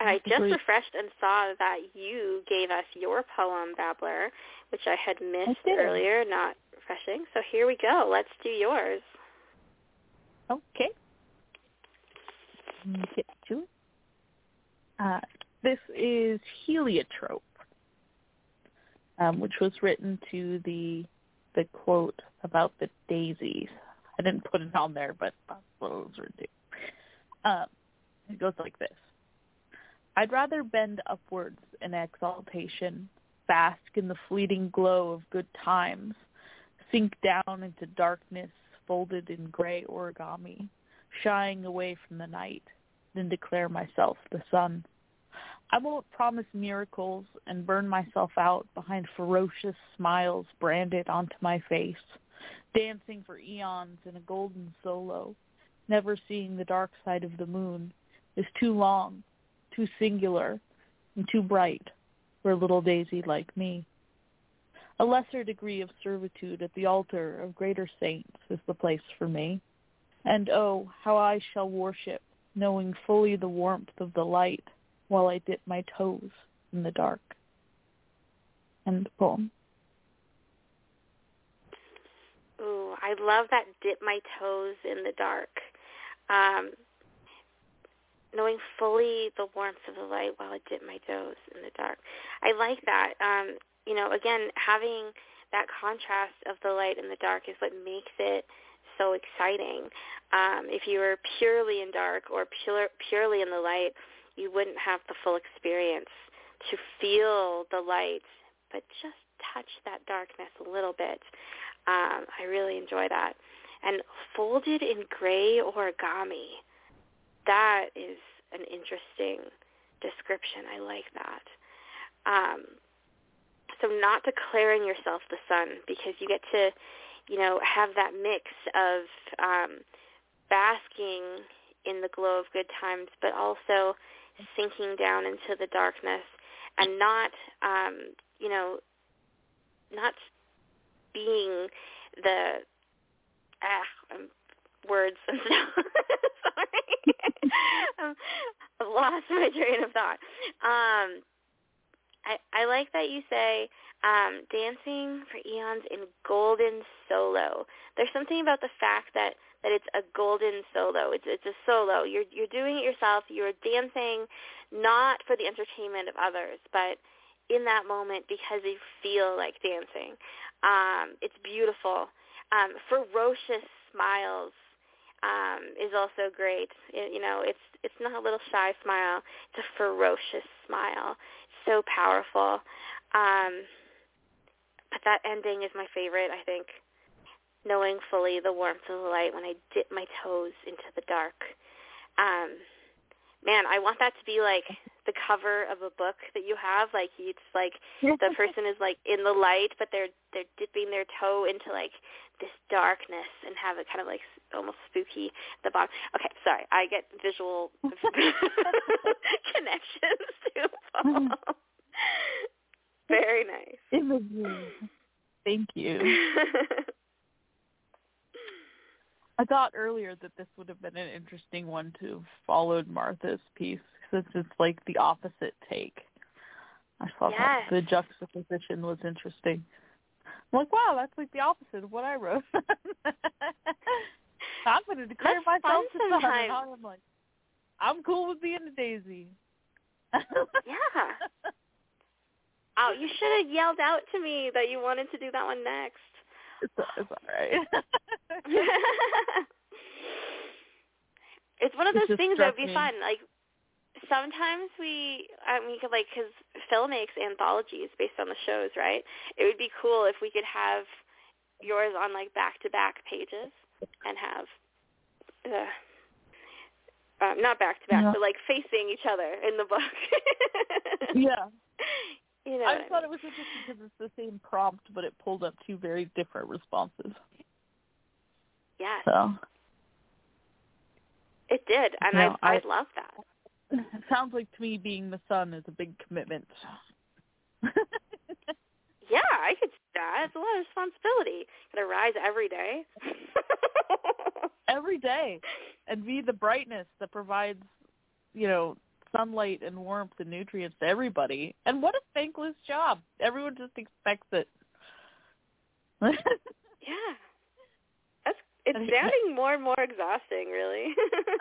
I just refreshed and saw that you gave us your poem, Babbler, which I had missed I earlier, not refreshing. So here we go. Let's do yours. Okay. Let me get to it. Uh, this is Heliotrope, um, which was written to the the quote about the daisies. I didn't put it on there, but that's what it was written to. Um, it goes like this. I'd rather bend upwards in exaltation, bask in the fleeting glow of good times, sink down into darkness folded in gray origami, shying away from the night, than declare myself the sun. I won't promise miracles and burn myself out behind ferocious smiles branded onto my face, dancing for eons in a golden solo, never seeing the dark side of the moon, is too long, too singular, and too bright for a little daisy like me. A lesser degree of servitude at the altar of greater saints is the place for me. And oh, how I shall worship, knowing fully the warmth of the light while I dip my toes in the dark. End poem. Ooh, I love that dip my toes in the dark. Um, knowing fully the warmth of the light while I dip my toes in the dark. I like that. Um, you know, again, having that contrast of the light and the dark is what makes it so exciting. Um, if you were purely in dark or pure, purely in the light, you wouldn't have the full experience to feel the light, but just touch that darkness a little bit. Um, I really enjoy that. And folded in gray origami, that is an interesting description. I like that. Um, so not declaring yourself the sun, because you get to, you know, have that mix of um, basking in the glow of good times, but also sinking down into the darkness and not, um, you know, not being the, ah, um, words and stuff. Sorry. um, I've lost my train of thought. Um, I, I like that you say um, dancing for eons in golden solo. There's something about the fact that, that it's a golden solo. It's it's a solo. You're you're doing it yourself. You're dancing not for the entertainment of others, but in that moment because you feel like dancing. Um, it's beautiful. Um, ferocious smiles um, is also great. It, you know, it's it's not a little shy smile. It's a ferocious smile. It's so powerful. Um, but that ending is my favorite, I think. Knowing fully the warmth of the light when I dip my toes into the dark. Um, man, I want that to be like the cover of a book that you have. Like it's like the person is like in the light, but they're they're dipping their toe into like this darkness and have it kind of like almost spooky at the bottom. Okay, sorry, I get visual connections to poem. Very nice. Images. Thank you. I thought earlier that this would have been an interesting one to have followed Martha's piece, since it's like the opposite take. I thought yes. that the juxtaposition was interesting. I'm like, wow, that's like the opposite of what I wrote. I'm going to declare that's myself the sun. Sometimes. And I'm like, I'm cool with being a daisy. Yeah. Oh, you should have yelled out to me that you wanted to do that one next. It's, it's all right. It's one of those things that would be me. fun. Like, sometimes we, I mean, like, because Phil makes anthologies based on the shows, right? It would be cool if we could have yours on, like, back-to-back pages and have, uh, um, not back-to-back, yeah. but, like, facing each other in the book. Yeah. You know I just I thought mean. it was interesting because it's the same prompt, but it pulled up two very different responses. Yes. So. It did, and no, I, I I love that. It sounds like to me being the sun is a big commitment. Yeah, I could see that. It's a lot of responsibility. Gotta rise every day. Every day. And be the brightness that provides, you know, sunlight and warmth and nutrients to everybody. And what a thankless job. Everyone just expects it. Yeah. That's it's sounding more and more exhausting, really.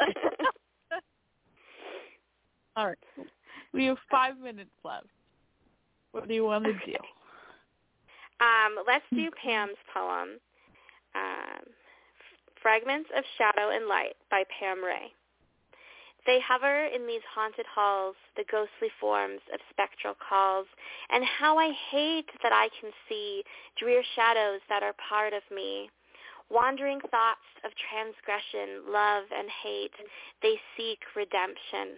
All right. We have five minutes left. What do you want to okay. do? Um, let's do Pam's poem, um, Fragments of Shadow and Light by Pam Ray. They hover in these haunted halls, the ghostly forms of spectral calls, and how I hate that I can see drear shadows that are part of me. Wandering thoughts of transgression, love, and hate, they seek redemption.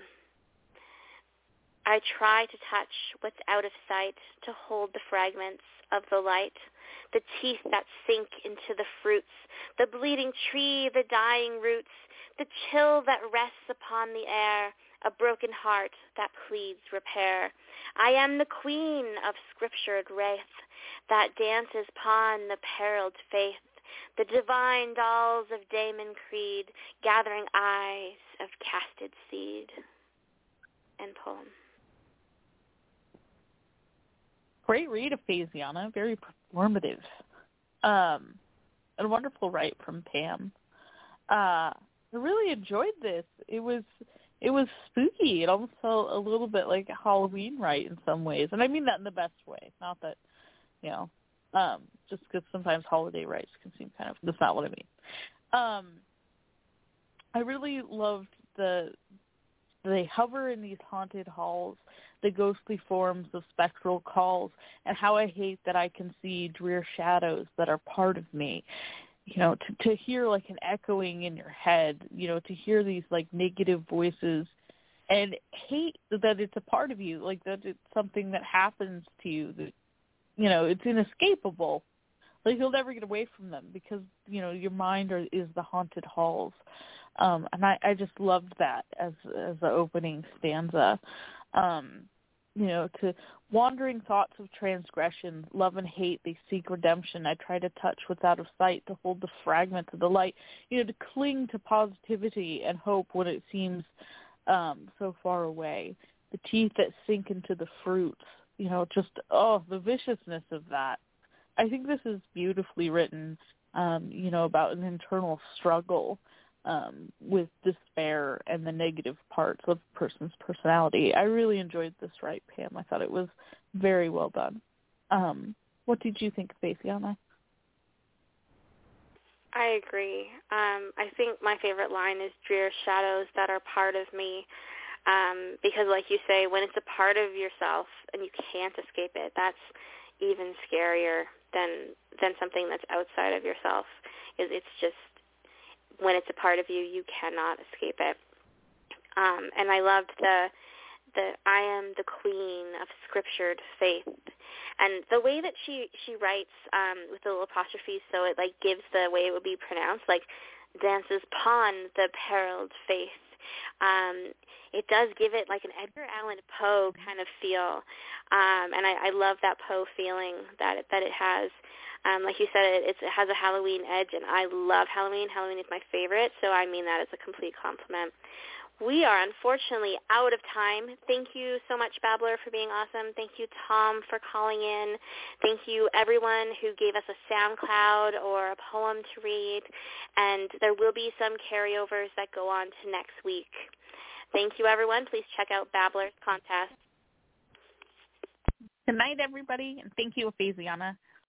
I try to touch what's out of sight, to hold the fragments of the light, the teeth that sink into the fruits, the bleeding tree, the dying roots, the chill that rests upon the air, a broken heart that pleads repair. I am the queen of scriptured wraith that dances upon the periled faith, the divine dolls of Damon Creed, gathering eyes of casted seed. End poem. Great read of Phasiana, very performative. Um, and a wonderful write from Pam. Uh, I really enjoyed this. It was it was spooky. It almost felt a little bit like a Halloween write in some ways. And I mean that in the best way. Not that, you know, um, just because sometimes holiday rites can seem kind of, that's not what I mean. Um, I really loved the, they hover in these haunted halls, the ghostly forms of spectral calls, and how I hate that I can see drear shadows that are part of me. You know, to, to hear like an echoing in your head, you know, to hear these like negative voices and hate that it's a part of you, like that it's something that happens to you, that, you know, it's inescapable. Like you'll never get away from them because, you know, your mind are, is the haunted halls. Um, and I, I just loved that as as the opening stanza. Um, you know, to wandering thoughts of transgression, love and hate, they seek redemption. I try to touch what's out of sight, to hold the fragments of the light, you know, to cling to positivity and hope when it seems um, so far away. The teeth that sink into the fruits, you know, just, oh, the viciousness of that. I think this is beautifully written, um, you know, about an internal struggle um, with despair and the negative parts of a person's personality. I really enjoyed this write, Pam. I thought it was very well done. Um, what did you think, Phasiana? I agree. Um, I think my favorite line is drear shadows that are part of me. Um, because like you say, when it's a part of yourself and you can't escape it, that's even scarier than than something that's outside of yourself. It, it's just, when it's a part of you, you cannot escape it. Um, and I loved the, the I am the queen of scriptured faith. And the way that she, she writes um, with the little apostrophe, so it like gives the way it would be pronounced, like dances upon the periled faith. Um, it does give it like an Edgar Allan Poe kind of feel. Um, and I, I love that Poe feeling that it, that it has. Um, like you said, it, it's, it has a Halloween edge, and I love Halloween. Halloween is my favorite, so I mean that as a complete compliment. We are unfortunately out of time. Thank you so much, Babbler, for being awesome. Thank you, Tom, for calling in. Thank you, everyone who gave us a SoundCloud or a poem to read. And there will be some carryovers that go on to next week. Thank you, everyone. Please check out Babbler's contest. Good night, everybody, and thank you, Phasiana.